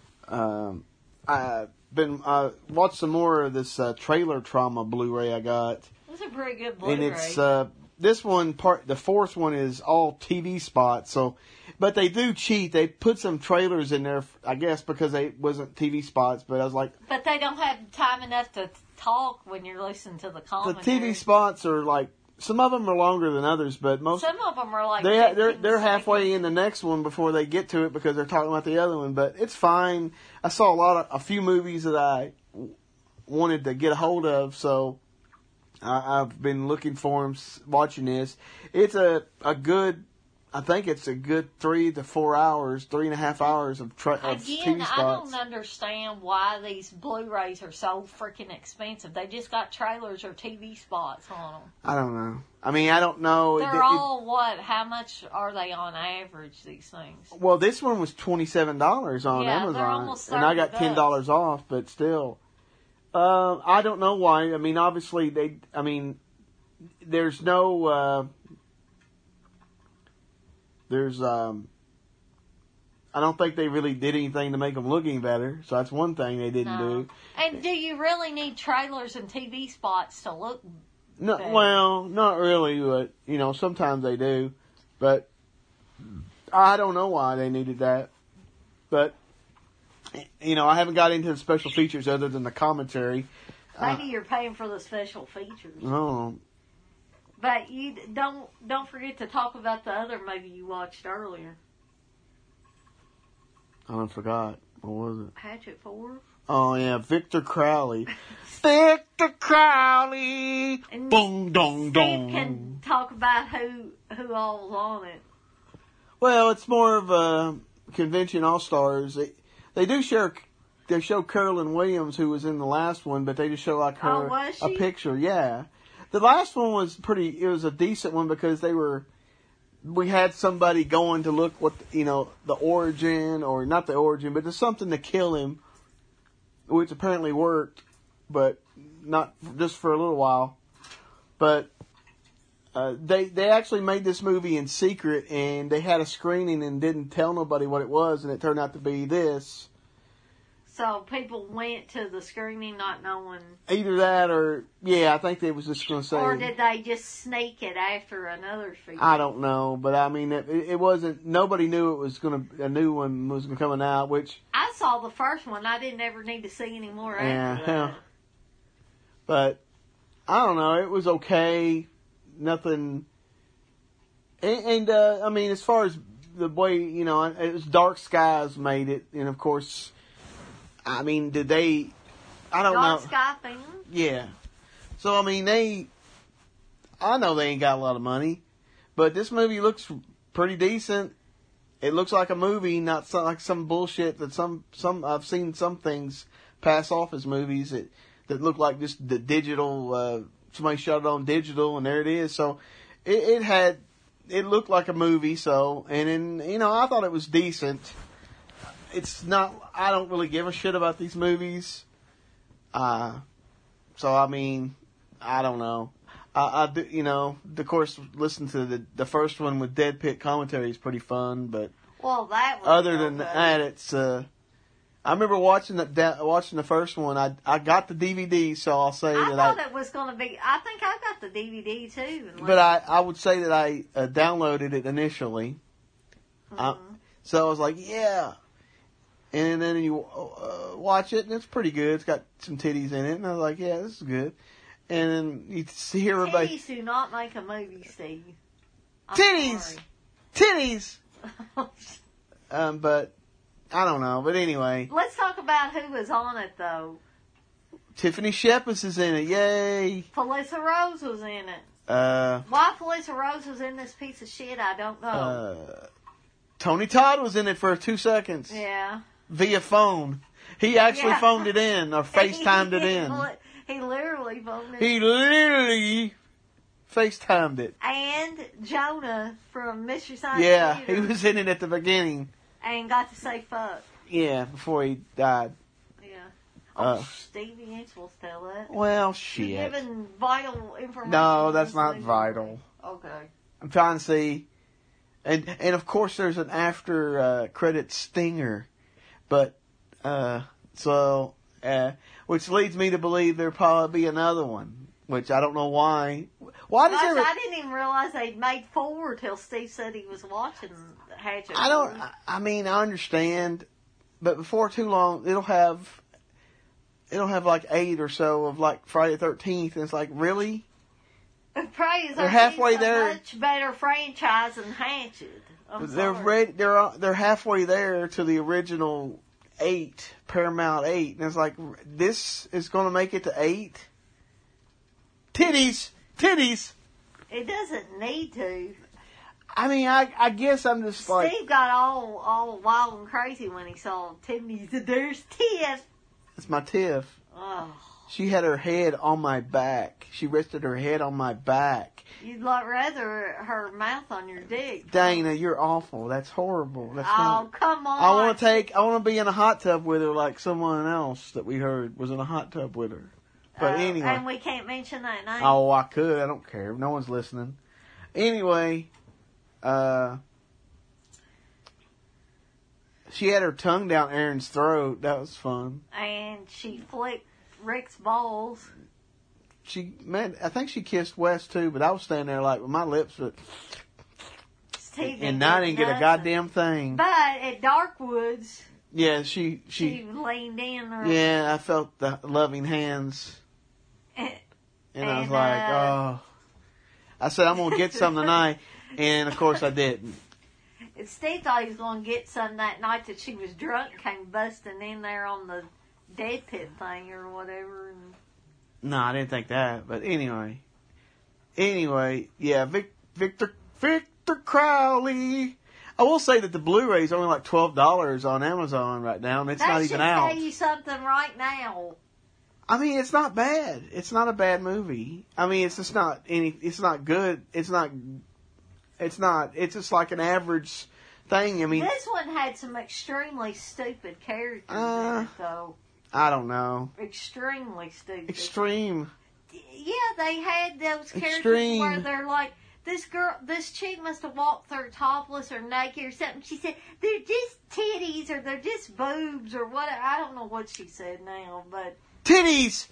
I've been watched some more of this Trailer Trauma Blu-ray I got. It's a pretty good Blu-ray. And it's this one the fourth one is all TV spots. So, but they do cheat. They put some trailers in there, I guess, because they wasn't TV spots. But I was like, but they don't have time enough to talk when you're listening to the commentary. The TV spots are like, some of them are longer than others, but some of them are like they're halfway in the next one before they get to it because they're talking about the other one. But it's fine. I saw a few movies that I wanted to get a hold of, so I've been looking for them, watching this. It's a good, I think it's a good 3 to 4 hours, 3.5 hours of TV spots. I don't understand why these Blu-rays are so freaking expensive. They just got trailers or TV spots on them. I don't know. I mean, I don't know. They're all what? How much are they on average, these things? Well, this one was $27 on Amazon. They're almost $30. And I got $10 off, but still. I don't know why. I mean, obviously, there's no, I don't think they really did anything to make them look any better. So that's one thing they didn't do. And do you really need trailers and TV spots to look better? Well, not really, but, sometimes they do. But I don't know why they needed that. But, I haven't got into the special features other than the commentary. Maybe you're paying for the special features. Oh. But you don't forget to talk about the other movie you watched earlier. I forgot. What was it? Hatchet 4? Oh, yeah. Victor Crowley. Victor Crowley! And Boom, dong, dong. Steve can talk about who all was on it. Well, it's more of a Convention All-Stars. They do share they show Carolyn Williams, who was in the last one, but they just show like her was a she? picture. Yeah, the last one was it was a decent one because we had somebody going to look what the origin, or not the origin, but there's something to kill him, which apparently worked, but not just for a little while. But they actually made this movie in secret, and they had a screening and didn't tell nobody what it was, and it turned out to be this. So people went to the screening not knowing. Either that, or I think they was just going to say. Or did they just sneak it after another feature? I don't know, but I mean, it wasn't. Nobody knew it was a new one was coming out. Which I saw the first one. I didn't ever need to see any more after that. But I don't know. It was okay. Nothing. And I mean, as far as the way it was Dark Skies made it, and of course. I mean, did they? I don't know. Dark Sky fan? Yeah. So I mean, I know they ain't got a lot of money, but this movie looks pretty decent. It looks like a movie, not like some bullshit that some I've seen some things pass off as movies that look like just the digital. Somebody shot it on digital, and there it is. So it looked like a movie. So and then I thought it was decent. It's not. I don't really give a shit about these movies. So I mean, I don't know. I do, of course, listen to the first one with Dead Pit commentary is pretty fun, but that was other than that, it's. I remember watching the first one. I got the DVD, so I'll say I that thought it was going to be. I think I got the DVD too. But I would say that I downloaded it initially. Mm-hmm. So I was like, yeah. And then you watch it, and it's pretty good. It's got some titties in it, and I was like, yeah, this is good. And then you see everybody... Titties do not make a movie, Steve. Titties! Titties! But, I don't know. But anyway... Let's talk about who was on it, though. Tiffany Shepis is in it. Yay! Felissa Rose was in it. Why Felissa Rose was in this piece of shit, I don't know. Tony Todd was in it for 2 seconds. Yeah. Via phone. He actually phoned it in, or FaceTimed it in. He literally phoned it. He literally FaceTimed it. And Jonah from Mystery Science Theater. Theater. He was in it at the beginning. And got to say fuck. Yeah, before he died. Yeah. Stevie ain't supposed to tell that. Well, shit. You're giving vital information. No, that's not vital. Okay. I'm trying to see. And of course there's an after credit stinger. But, which leads me to believe there'll probably be another one. Which I don't know why. I didn't even realize they'd made 4 till Steve said he was watching Hatchet. I mean, I understand. But before too long, it'll have like 8 or so of like Friday the 13th. And it's like, really? They're halfway there. Much better franchise than Hatchet. They're halfway there to the original 8, Paramount 8, and it's like, this is going to make it to 8. Titties. It doesn't need to. I mean, I guess I'm just Steve got all wild and crazy when he saw Tiffany. There's Tiff. It's my Tiff. Oh. She had her head on my back. She rested her head on my back. You'd rather her mouth on your dick. Dana, you're awful. That's horrible. Come on. I want to be in a hot tub with her like someone else that we heard was in a hot tub with her. But anyway. And we can't mention that name. Oh, I could. I don't care. No one's listening. Anyway, she had her tongue down Aaron's throat. That was fun. And she flicked Rick's balls. I think she kissed Wes too, but I was standing there like with my lips, and I didn't get a goddamn thing. But at Darkwoods, yeah, she leaned in. Yeah, I felt the loving hands, and I was like, oh. I said, I'm gonna get some tonight, and of course I didn't. Steve thought he was gonna get some that night that she was drunk, came busting in there on the Dead Pit thing or whatever. No, I didn't think that. But anyway, yeah, Victor Crowley. I will say that the Blu-ray is only like $12 on Amazon right now, and it's not even out. That should tell you something right now. I mean, it's not bad. It's not a bad movie. I mean, it's just not it's not good. It's just like an average thing. I mean, this one had some extremely stupid characters in it, though. I don't know. Extremely stupid. Extreme. Yeah, they had those characters where they're like, this chick must have walked through topless or naked or something. She said, they're just titties or they're just boobs or what. I don't know what she said now, but... Titties!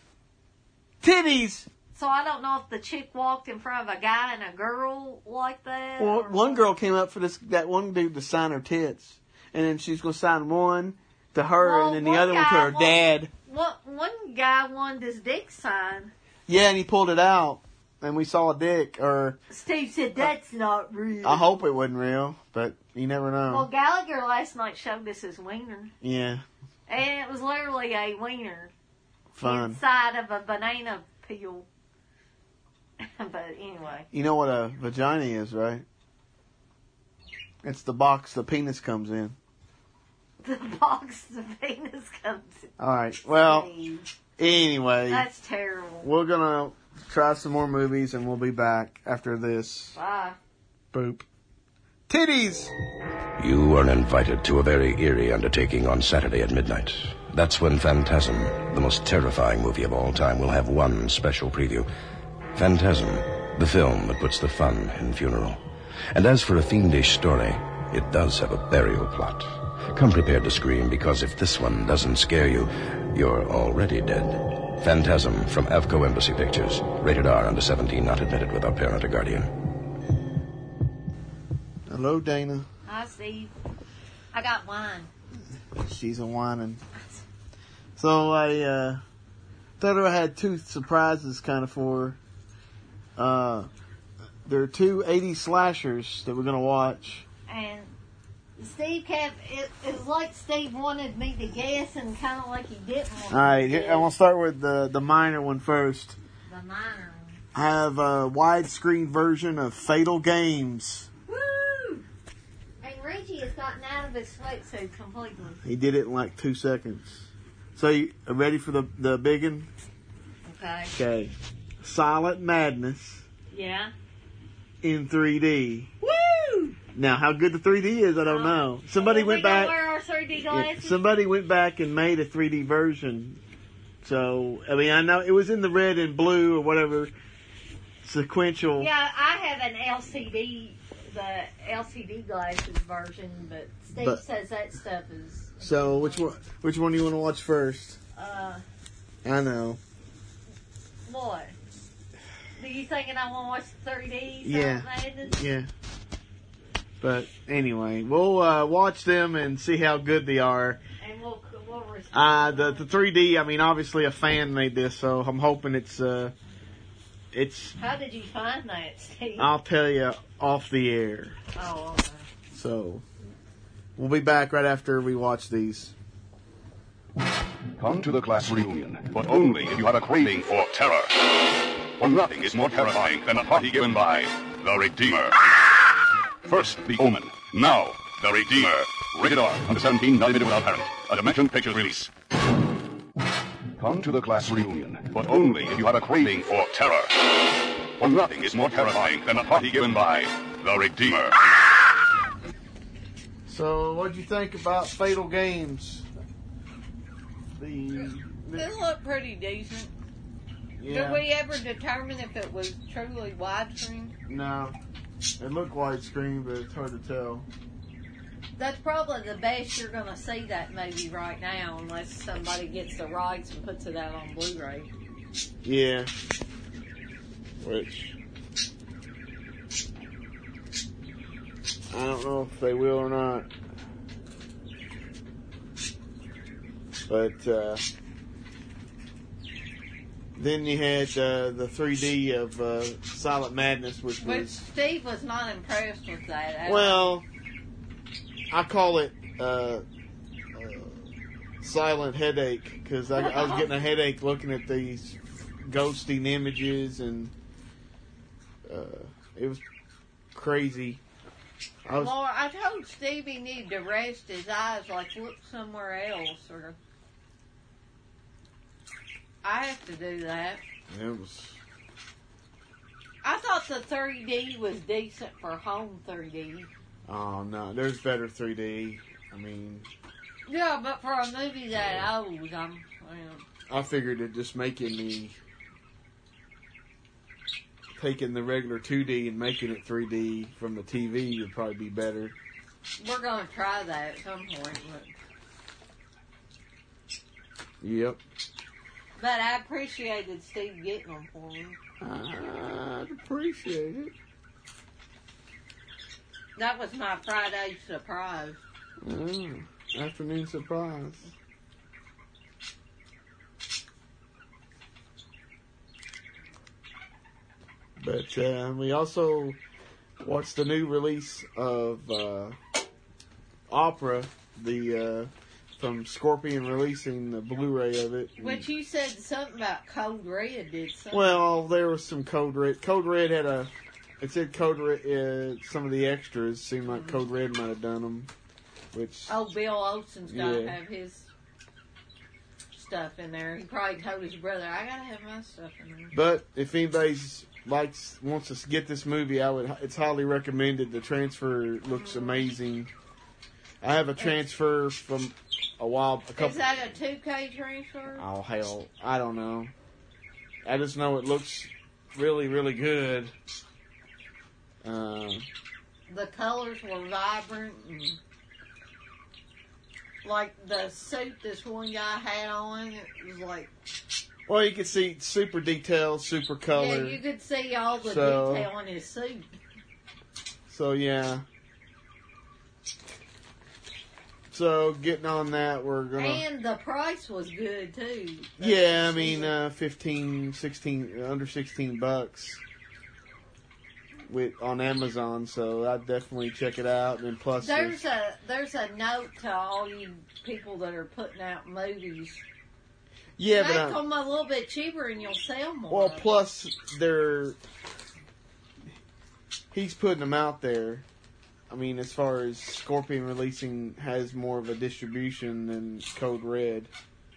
So I don't know if the chick walked in front of a guy and a girl like that. Well, one girl came up for that one dude to sign her tits. And then she's going to sign one to her and then the other one to her dad. One guy wanted his dick signed. Yeah, and he pulled it out. And we saw a dick, or... Steve said, that's not real. I hope it wasn't real, but you never know. Well, Gallagher last night showed us his wiener. Yeah. And it was literally a wiener. Fun. Inside of a banana peel. But anyway. You know what a vagina is, right? It's the box the penis comes in. The box the penis comes in. Alright, well, anyway. That's terrible. We're gonna try some more movies and we'll be back after this. Bye. Boop. Titties! You are invited to a very eerie undertaking on Saturday at midnight. That's when Phantasm, the most terrifying movie of all time, will have one special preview. Phantasm, the film that puts the fun in funeral. And as for a fiendish story, it does have a burial plot. Come prepared to scream, because if this one doesn't scare you, you're already dead. Phantasm from Avco Embassy Pictures. Rated R, under 17, not admitted without parent or guardian. Hello, Dana. Hi, Steve. I got wine. She's a whining. So I thought I had two surprises kind of for her. There are two 80s slashers that we're going to watch. And Steve kept, it was like Steve wanted me to guess and kind of like he didn't want All right, me to guess. I'm going to start with the minor one first. The minor one. I have a widescreen version of Fatal Games. Woo! And Reggie has gotten out of his sweatsuit completely. He did it in like 2 seconds. So you ready for the big one? Okay. Okay. Silent Madness. Yeah. In 3D. Woo! Now, how good the 3D is, I don't know. Somebody went back. Wear our 3D glasses? Yeah, somebody went back and made a 3D version. So, I mean, I know it was in the red and blue or whatever sequential. Yeah, I have an LCD, the LCD glasses version, but Steve says that stuff is. So, which one do you want to watch first? I know. What? Do you thinking I want to watch the 3D? Yeah. Madness? Yeah. But anyway, we'll watch them and see how good they are. And we'll respond. The 3D, I mean, obviously a fan made this, so I'm hoping it's. How did you find that, Steve? I'll tell you off the air. Oh, okay. So, we'll be back right after we watch these. Come to the class reunion, but only if you have a craving for terror. For nothing is more terrifying than a party given by the Redeemer. First, The Omen. Now, The Redeemer. Rated R, under 17, not admitted without parent. A Dimension Pictures release. Come to the class reunion, but only if you have a craving for terror. For nothing is more terrifying than a party given by the Redeemer. So, what'd you think about Fatal Games? It looked pretty decent. Yeah. Did we ever determine if it was truly widescreen? No. It looked widescreen, but it's hard to tell. That's probably the best you're going to see that movie right now, unless somebody gets the rights and puts it out on Blu-ray. Yeah. Which, I don't know if they will or not. But, then you had the 3D of Silent Madness, which Steve was not impressed with that. Well, I call it silent headache, because I was getting a headache looking at these ghosting images, and it was crazy. Laura, I told Steve he needed to rest his eyes, like look somewhere else, or I have to do that. It was. I thought the 3D was decent for home 3D. Oh no, there's better 3D. I mean. Yeah, but for a movie that old, I figured it just making taking the regular 2D and making it 3D from the TV would probably be better. We're going to try that at some point. Yep. But I appreciated Steve getting them for me. I'd appreciate it. That was my Friday surprise. Afternoon surprise. But we also watched the new release of Opera, from Scorpion releasing the Blu-ray of it. Which you said something about Code Red did something. Well, there was some Code Red. Code Red had it said Code Red, some of the extras seemed like Code Red might have done them. Which, Bill Olsen's got to have his stuff in there. He probably told his brother, I got to have my stuff in there. But if anybody's wants to get this movie, it's highly recommended. The transfer looks amazing. I have a transfer from Is that a 2K transfer? Oh hell, I don't know. I just know it looks really, really good. The colors were vibrant, and like the suit this one guy had on, it was like. Well, you could see super detailed, super color. Yeah, you could see all the detail in his suit. So, yeah. So, getting on that, we're going to... And the price was good, too. Yeah, I mean, 15, 16, under $16 on Amazon, so I'd definitely check it out. And plus... There's a note to all you people that are putting out movies. Yeah, make but them a little bit cheaper and you'll sell more. Well, plus he's putting them out there. I mean, as far as Scorpion releasing has more of a distribution than Code Red.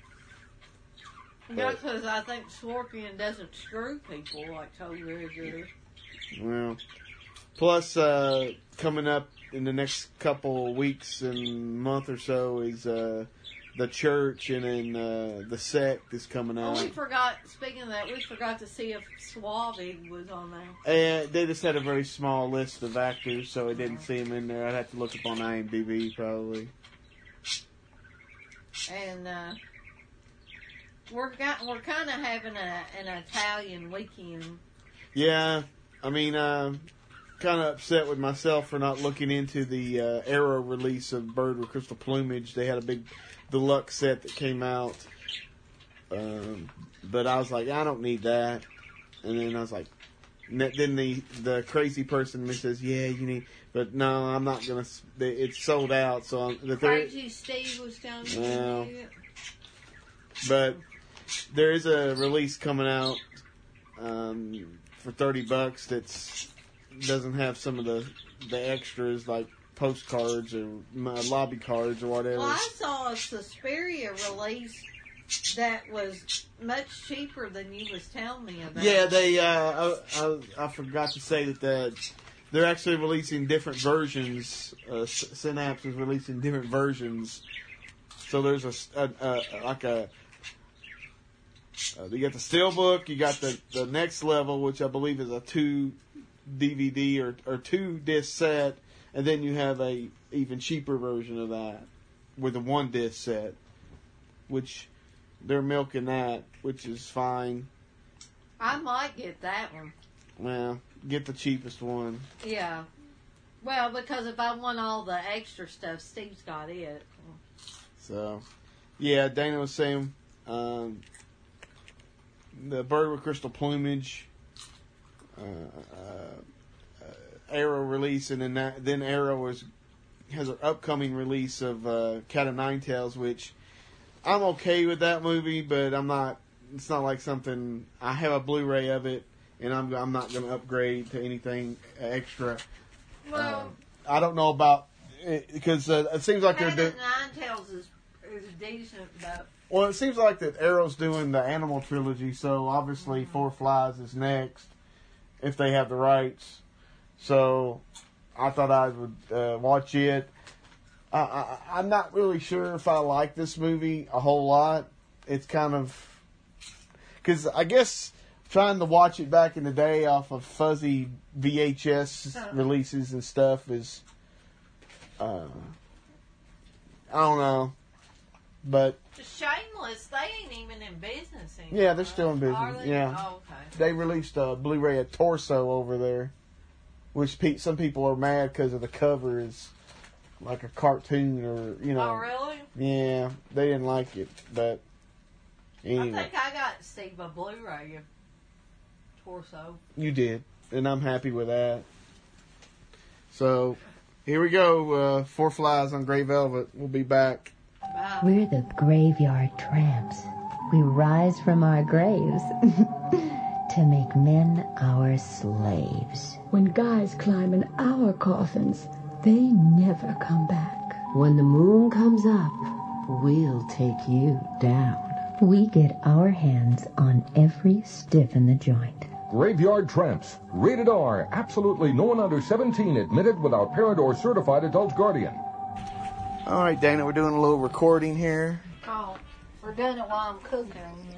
That's because I think Scorpion doesn't screw people like Code Red does. Well, plus coming up in the next couple weeks and month or so is The Church, and then The Sect is coming out. Oh, we forgot, speaking of that, we forgot to see if Suave was on there. And they just had a very small list of actors, so I didn't see him in there. I'd have to look up on IMDb, probably. And we're kind of having an Italian weekend. Yeah, I mean, kind of upset with myself for not looking into the Arrow release of Bird with Crystal Plumage. They had a big deluxe set that came out, but I was like, I don't need that. And then I was like, then the crazy person says, yeah, you need, but no, I'm not gonna. It's sold out. So Crazy Steve was telling me to do it. But there is a release coming out for $30 that's doesn't have some of the extras like postcards or lobby cards or whatever. Well, I saw a Suspiria release that was much cheaper than you was telling me about. Yeah, they. I forgot to say that they're actually releasing different versions. Synapse is releasing different versions. So there's you got the Steelbook, you got the next level, which I believe is a 2 DVD or 2 disc set, and then you have a even cheaper version of that with a 1 disc set, which they're milking that, which is fine. I might get that one. Well, get the cheapest one. Yeah. Well, because if I want all the extra stuff, Steve's got it. So, yeah, Dana was saying the Bird with Crystal Plumage, Arrow release, and then Arrow has an upcoming release of Cat of Nine Tails, which I'm okay with that movie, but I'm not. It's not like something. I have a Blu-ray of it, and I'm not going to upgrade to anything extra. Well, I don't know about because it seems like they're doing. Ninetales is decent, but. Well, it seems like that Arrow's doing the Animal trilogy, so obviously Four Flies is next if they have the rights. So I thought I would watch it. I'm not really sure if I like this movie a whole lot. It's kind of because I guess trying to watch it back in the day off of fuzzy VHS releases and stuff is I don't know, but Shameless, they ain't even in business anymore. yeah, they're still in business. Are they? Yeah, Oh, okay. They released a Blu-ray of Torso over there, which some people are mad because of the cover is like a cartoon or you know. Oh, really? Yeah, they didn't like it, but anyway. I think I got to see the Blu-ray of Torso. You did, and I'm happy with that. So, here we go. Four Flies on Grey Velvet. We'll be back. Bye. We're the graveyard tramps. We rise from our graves to make men our slaves. When guys climb in our coffins, they never come back. When the moon comes up, we'll take you down. We get our hands on every stiff in the joint. Graveyard Tramps. Rated R. Absolutely no one under 17 admitted without parent or certified adult guardian. All right, Dana, we're doing a little recording here. Oh, we're doing it while I'm cooking.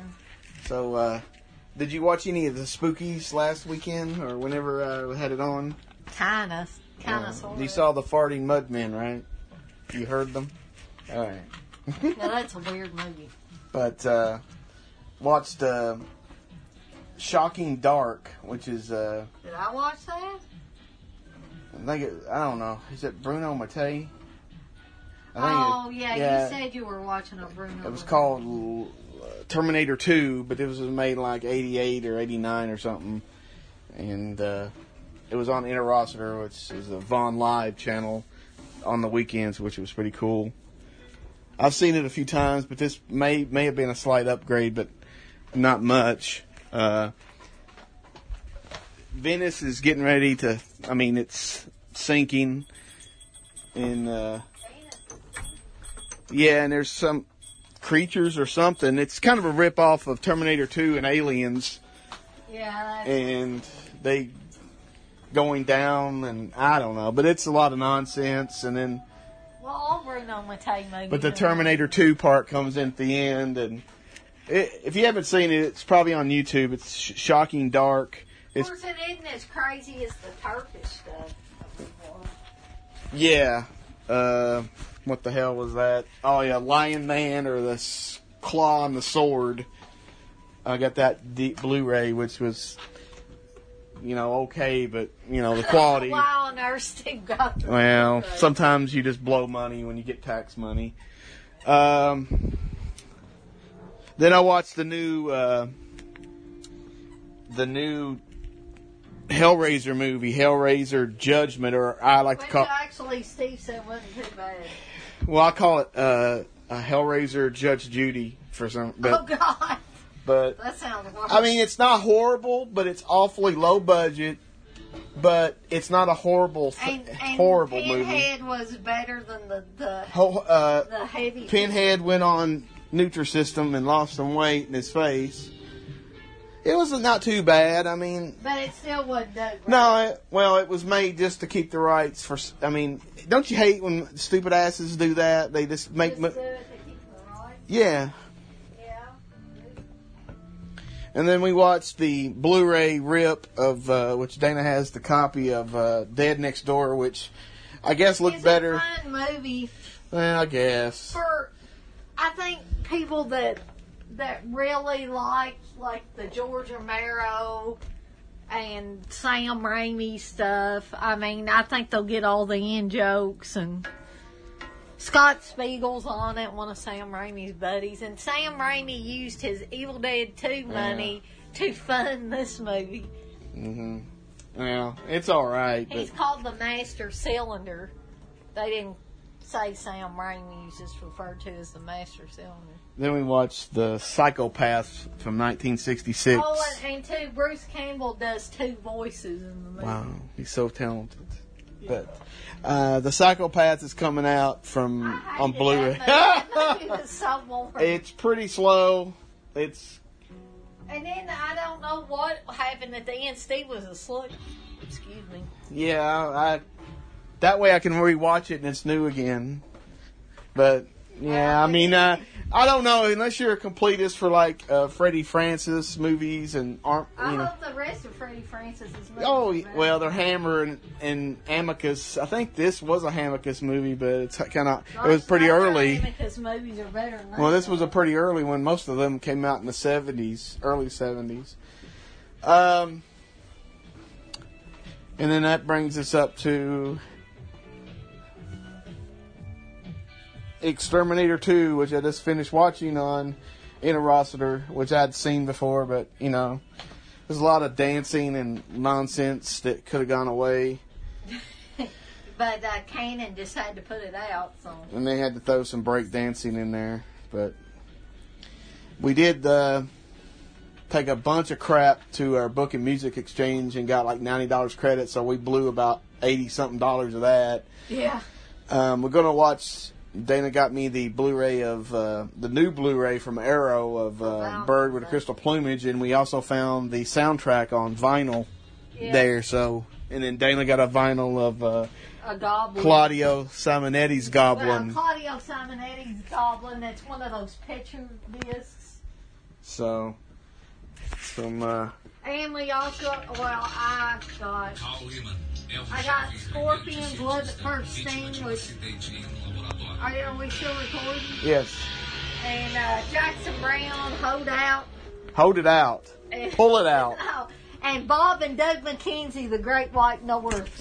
So, did you watch any of the Spookies last weekend or whenever we had it on? Kind of sort of. You saw the farting mudmen, right? You heard them? All right. Now, that's a weird movie. But watched Shocking Dark, which is... Did I watch that? I don't know. Is it Bruno Mattei? You said you were watching a Bruno. It was called Terminator 2, but it was made in like 88 or 89 or something. And it was on Interrossiter, which is a Vaughn Live channel on the weekends, which was pretty cool. I've seen it a few times, but this may have been a slight upgrade, but not much. Venice is getting ready to... I mean, it's sinking. And... yeah, and there's some creatures or something. It's kind of a rip-off of Terminator 2 and Aliens. Yeah. And they going down, and I don't know. But it's a lot of nonsense, and then... Well, all Bruno Mattei maybe. But the Terminator 2 part comes in at the end, and if you haven't seen it, it's probably on YouTube. It's Shocking Dark. Of course, it isn't as crazy as the Turkish stuff. Yeah. What the hell was that? Oh, yeah, Lion Man or the Claw on the Sword. I got that deep Blu-ray, which was, okay, but, the quality. Wow, on earth Steve got the Well, Blu-ray. sometimes you just blow money when you get tax money. Then I watched the new Hellraiser movie, Hellraiser Judgment, or I like to call. Actually, Steve said wasn't too bad. Well, I call it a Hellraiser Judge Judy for some. But, Oh God! But That sounds worse. I mean, it's not horrible, but it's awfully low budget. But it's not a horrible horrible movie. Pinhead was better than the The heavy. Pinhead went on Nutrisystem and lost some weight in his face. It was not too bad. I mean, But it still wasn't done great. no, it was made just to keep the rights for. I mean, don't you hate when stupid asses do that? They just make. Just do it to keep the rights. Yeah. Yeah. And then we watched the Blu-ray rip of which Dana has the copy of Dead Next Door, which I guess looked better. It's a fun movie. Well, I guess. I think people that really like the George Romero and Sam Raimi stuff. I mean, I think they'll get all the in jokes, and Scott Spiegel's on it, one of Sam Raimi's buddies, and Sam Raimi used his Evil Dead 2 money to fund this movie. Mm-hmm. Well, it's all right. He's But called the Master Cylinder. They didn't say Sam Raimi, he's just referred to as the Master Cylinder. then we watched The Psychopaths from 1966. Oh, and too, Bruce Campbell does 2 voices in the movie. Wow, he's so talented. But The Psychopath is coming out on Blu-ray. That movie was so boring. It's pretty slow. And then I don't know what happened at the end. Steve was asleep. Excuse me. Yeah, that way I can rewatch it and it's new again. But yeah, I mean, I don't know unless you're a completist for like Freddie Francis movies and I hope the rest of Freddie Francis's movies. Oh well, they're Hammer and Amicus. I think this was a Amicus movie, but it was pretty early. Amicus movies are better than that. Well, this was a pretty early one. Most of them came out in the 70s, early 70s. And then that brings us up to Exterminator 2, which I just finished watching on Interocitor, which I'd seen before, but, there's a lot of dancing and nonsense that could have gone away. But Kanan just had to put it out, so. And they had to throw some break dancing in there, but we did take a bunch of crap to our book and music exchange and got like $90 credit, so we blew about $80-something of that. Yeah. We're going to watch... Dana got me the Blu-ray of the new Blu-ray from Arrow of Bird with a Crystal Plumage, and we also found the soundtrack on vinyl there. So, and then Dana got a vinyl of a Goblin. Claudio Simonetti's Goblin. Well, Claudio Simonetti's Goblin. That's one of those picture discs. So, from and we also, I got Scorpion Blood at First Sting, which. Are we still recording? Yes. And Jackson Brown, Hold Out. Hold It Out. Pull It Out. And Bob and Doug McKenzie, The Great White North.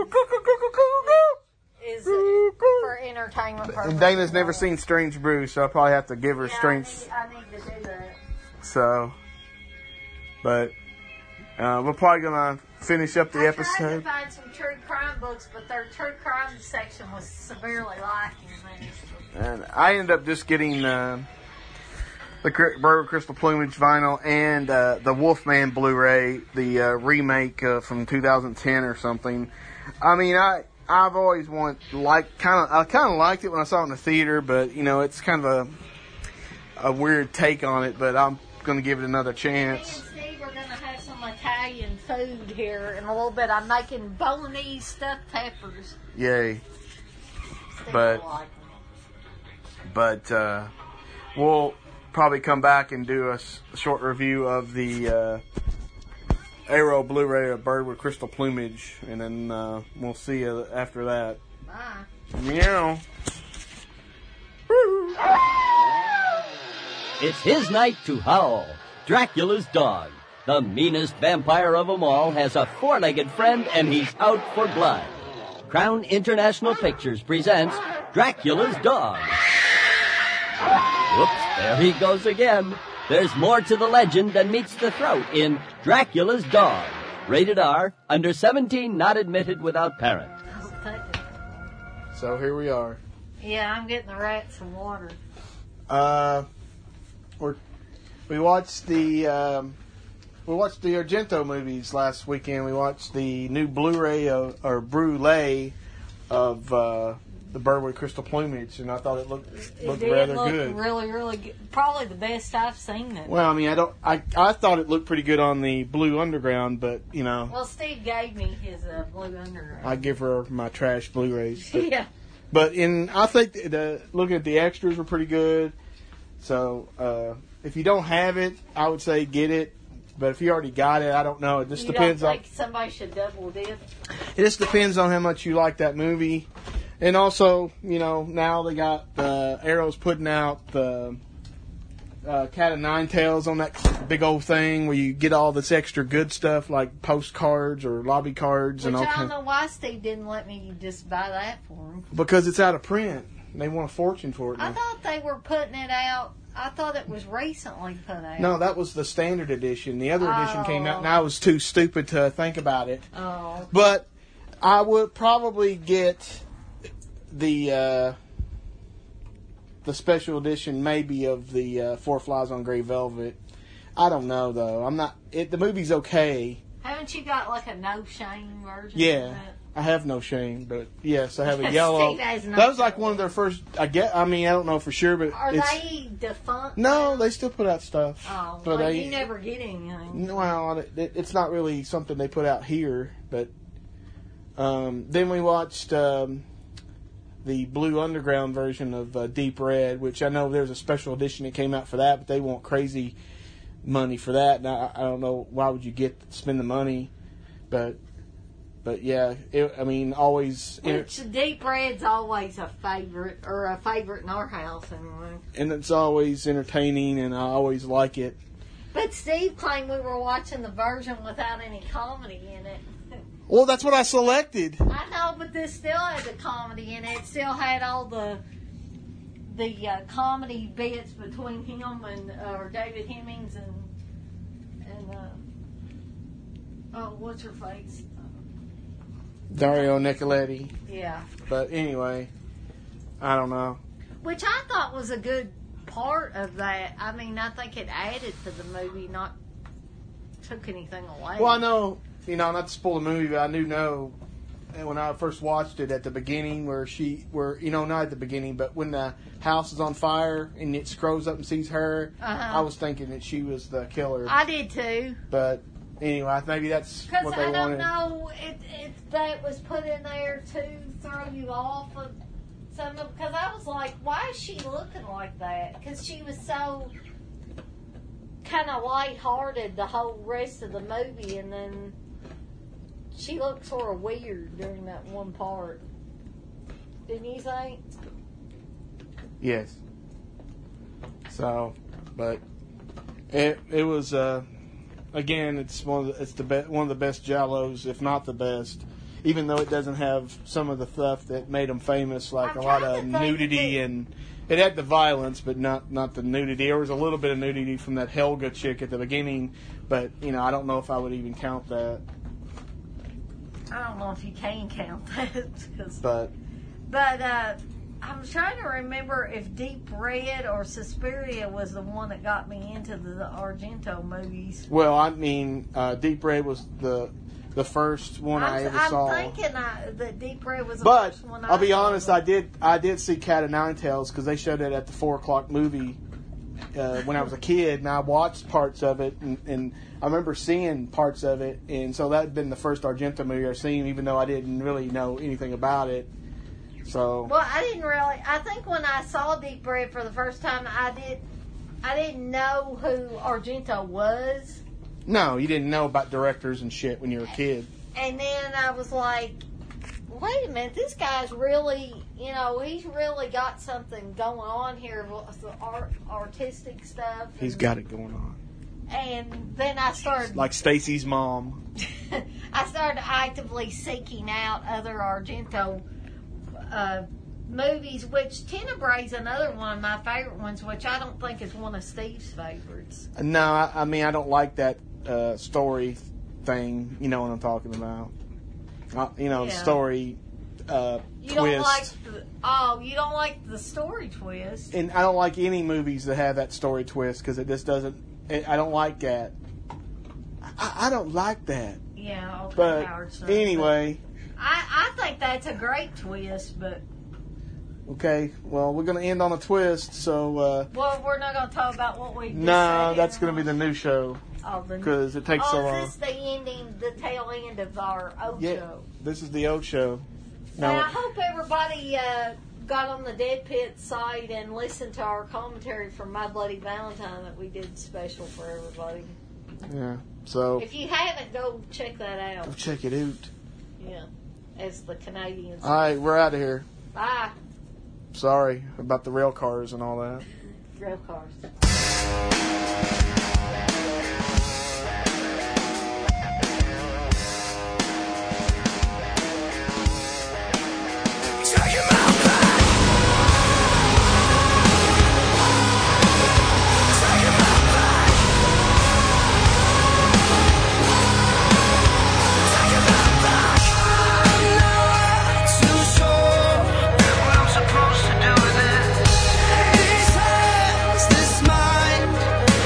Is for entertainment purposes. And Dana's never seen Strange Brew, so I'll probably have to give her Strange. I need to do that. So, but we're probably going to finish up the episode. I tried to find some true crime books, but their true crime section was severely lacking. And I ended up just getting the Bird with Crystal Plumage vinyl and the Wolfman Blu-ray, the remake from 2010 or something. I mean, I've always I kind of liked it when I saw it in the theater, but it's kind of a weird take on it. But I'm going to give it another chance. Italian food here in a little bit. I'm making bolognese stuffed peppers. Yay. But we'll probably come back and do a short review of the Arrow Blu-ray of Bird with Crystal Plumage, and then we'll see you after that. Bye. Meow. It's his night to howl. Dracula's dog. The meanest vampire of them all has a four-legged friend, and he's out for blood. Crown International Pictures presents Dracula's Dog. Whoops, there he goes again. There's more to the legend than meets the throat in Dracula's Dog. Rated R, under 17, not admitted without parent. So here we are. Yeah, I'm getting the rat some water. We watched the Argento movies last weekend. We watched the new Blu-ray or Blu-ray of the Bird with Crystal Plumage, and I thought it looked rather good. Really, really good. Probably the best I've seen it. Well, I mean, I thought it looked pretty good on the Blue Underground, but Well, Steve gave me his Blue Underground. I give her my trash Blu-rays. But, yeah. But I think looking at the extras were pretty good. So if you don't have it, I would say get it. But if you already got it, I don't know. It just depends on. You don't think somebody should double dip? It just depends on how much you like that movie, and also, now they got Arrow's putting out the Cat of Nine Tails on that big old thing where you get all this extra good stuff like postcards or lobby cards and all kinds. I don't know why Steve didn't let me just buy that for him. Because it's out of print. They want a fortune for it now. I thought they were putting it out. I thought it was recently put out. No, that was the standard edition. The other edition came out, and I was too stupid to think about it. Oh. But I would probably get the special edition, maybe, of the Four Flies on Grey Velvet. I don't know, though. I'm not. The movie's okay. Haven't you got like a no shame version? Yeah. I have no shame, but yes, I have a yellow. Steve has no That was like one of their first. I don't know for sure, but Are it's, they defunct? no, they still put out stuff. Oh, but well, you never get anything. Well, it's not really something they put out here. But then we watched the Blue Underground version of Deep Red, which I know there's a special edition that came out for that, but they want crazy money for that. And I don't know why would you spend the money, but yeah, always. Which Deep Red's always a favorite in our house anyway. And it's always entertaining, and I always like it. But Steve claimed we were watching the version without any comedy in it. Well, that's what I selected. I know, but this still had the comedy in it. It still had all the comedy bits between him and David Hemmings and what's her face? Dario Nicoletti. Yeah. But anyway, I don't know. Which I thought was a good part of that. I mean, I think it added to the movie, not took anything away. Well, I know, not to spoil the movie, but I do know when I first watched it at the beginning not at the beginning, but when the house is on fire and it scrolls up and sees her, I was thinking that she was the killer. I did too. But anyway, maybe that's what they wanted. Because I don't know if that was put in there to throw you off of something. Because I was like, why is she looking like that? Because she was so kind of lighthearted the whole rest of the movie, and then she looked sort of weird during that one part. Didn't you think? Yes. So, but it was again, it's one of the best Giallos, if not the best. Even though it doesn't have some of the stuff that made them famous, like a lot of nudity, and it had the violence, but not the nudity. There was a little bit of nudity from that Helga chick at the beginning, but I don't know if I would even count that. I don't know if you can count that. But I'm trying to remember if Deep Red or Suspiria was the one that got me into the Argento movies. Well, Deep Red was the first one I ever saw. I'm thinking that Deep Red was the first one I saw. But I'll be honest, I did see Cat of Nine Tails because they showed it at the 4 o'clock movie when I was a kid, and I watched parts of it, and I remember seeing parts of it, and so that had been the first Argento movie I've seen, even though I didn't really know anything about it. So. Well, I think when I saw Deep Red for the first time, I didn't know who Argento was. No, you didn't know about directors and shit when you were a kid. And then I was like, wait a minute, this guy's really, he's really got something going on here with the artistic stuff. He's got it going on. And then I started... Like Stacy's mom. I started actively seeking out other Argento movies, which Tenebrae's another one of my favorite ones, which I don't think is one of Steve's favorites. No, I don't like that story thing. You know what I'm talking about. Story you twist. You don't like the story twist. And I don't like any movies that have that story twist because it just doesn't. I don't like that. I don't like that. Yeah, okay, but Howard Stern, anyway. I think that's a great twist, but... Okay, well, we're going to end on a twist, so... well, we're not going to talk about what we just No, said that's going to be the new show. Because it takes so long. Is this the tail end of our old show? This is the old show. Now, I hope everybody got on the Dead Pit site and listened to our commentary for My Bloody Valentine that we did special for everybody. Yeah, so... If you haven't, go check that out. Go check it out. Yeah, as the Canadians. All right, we're out of here. Bye. Sorry about the rail cars and all that. Rail cars. This hands, this mind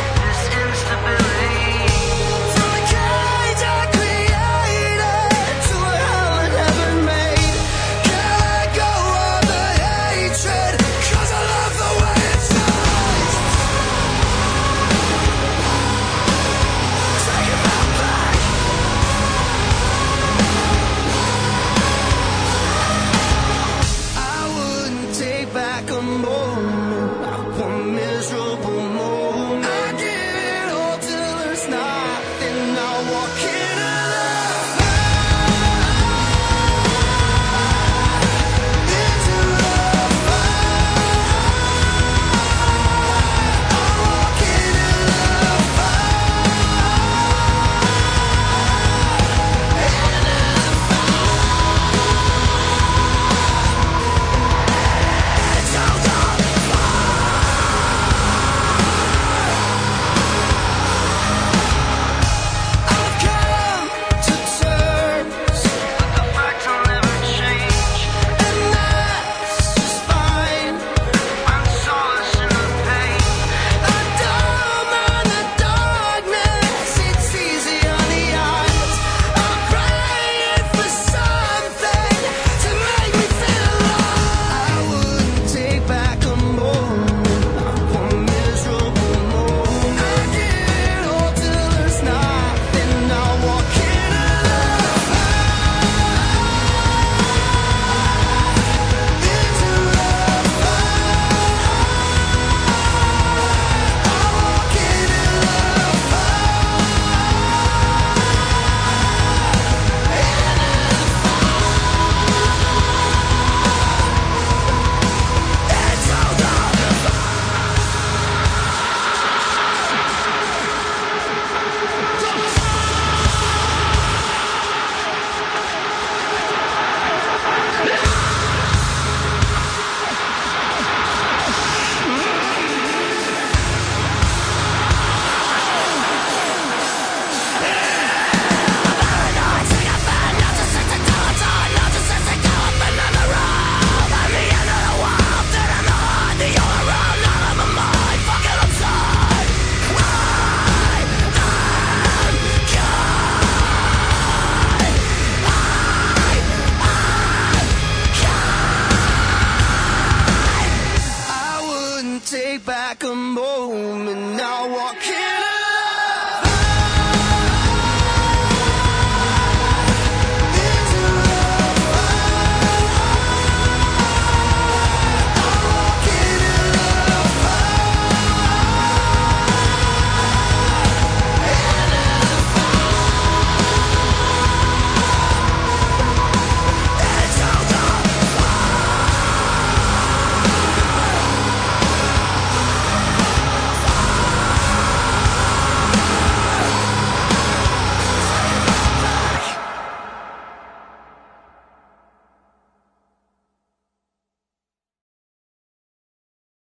take back a moment. Now walking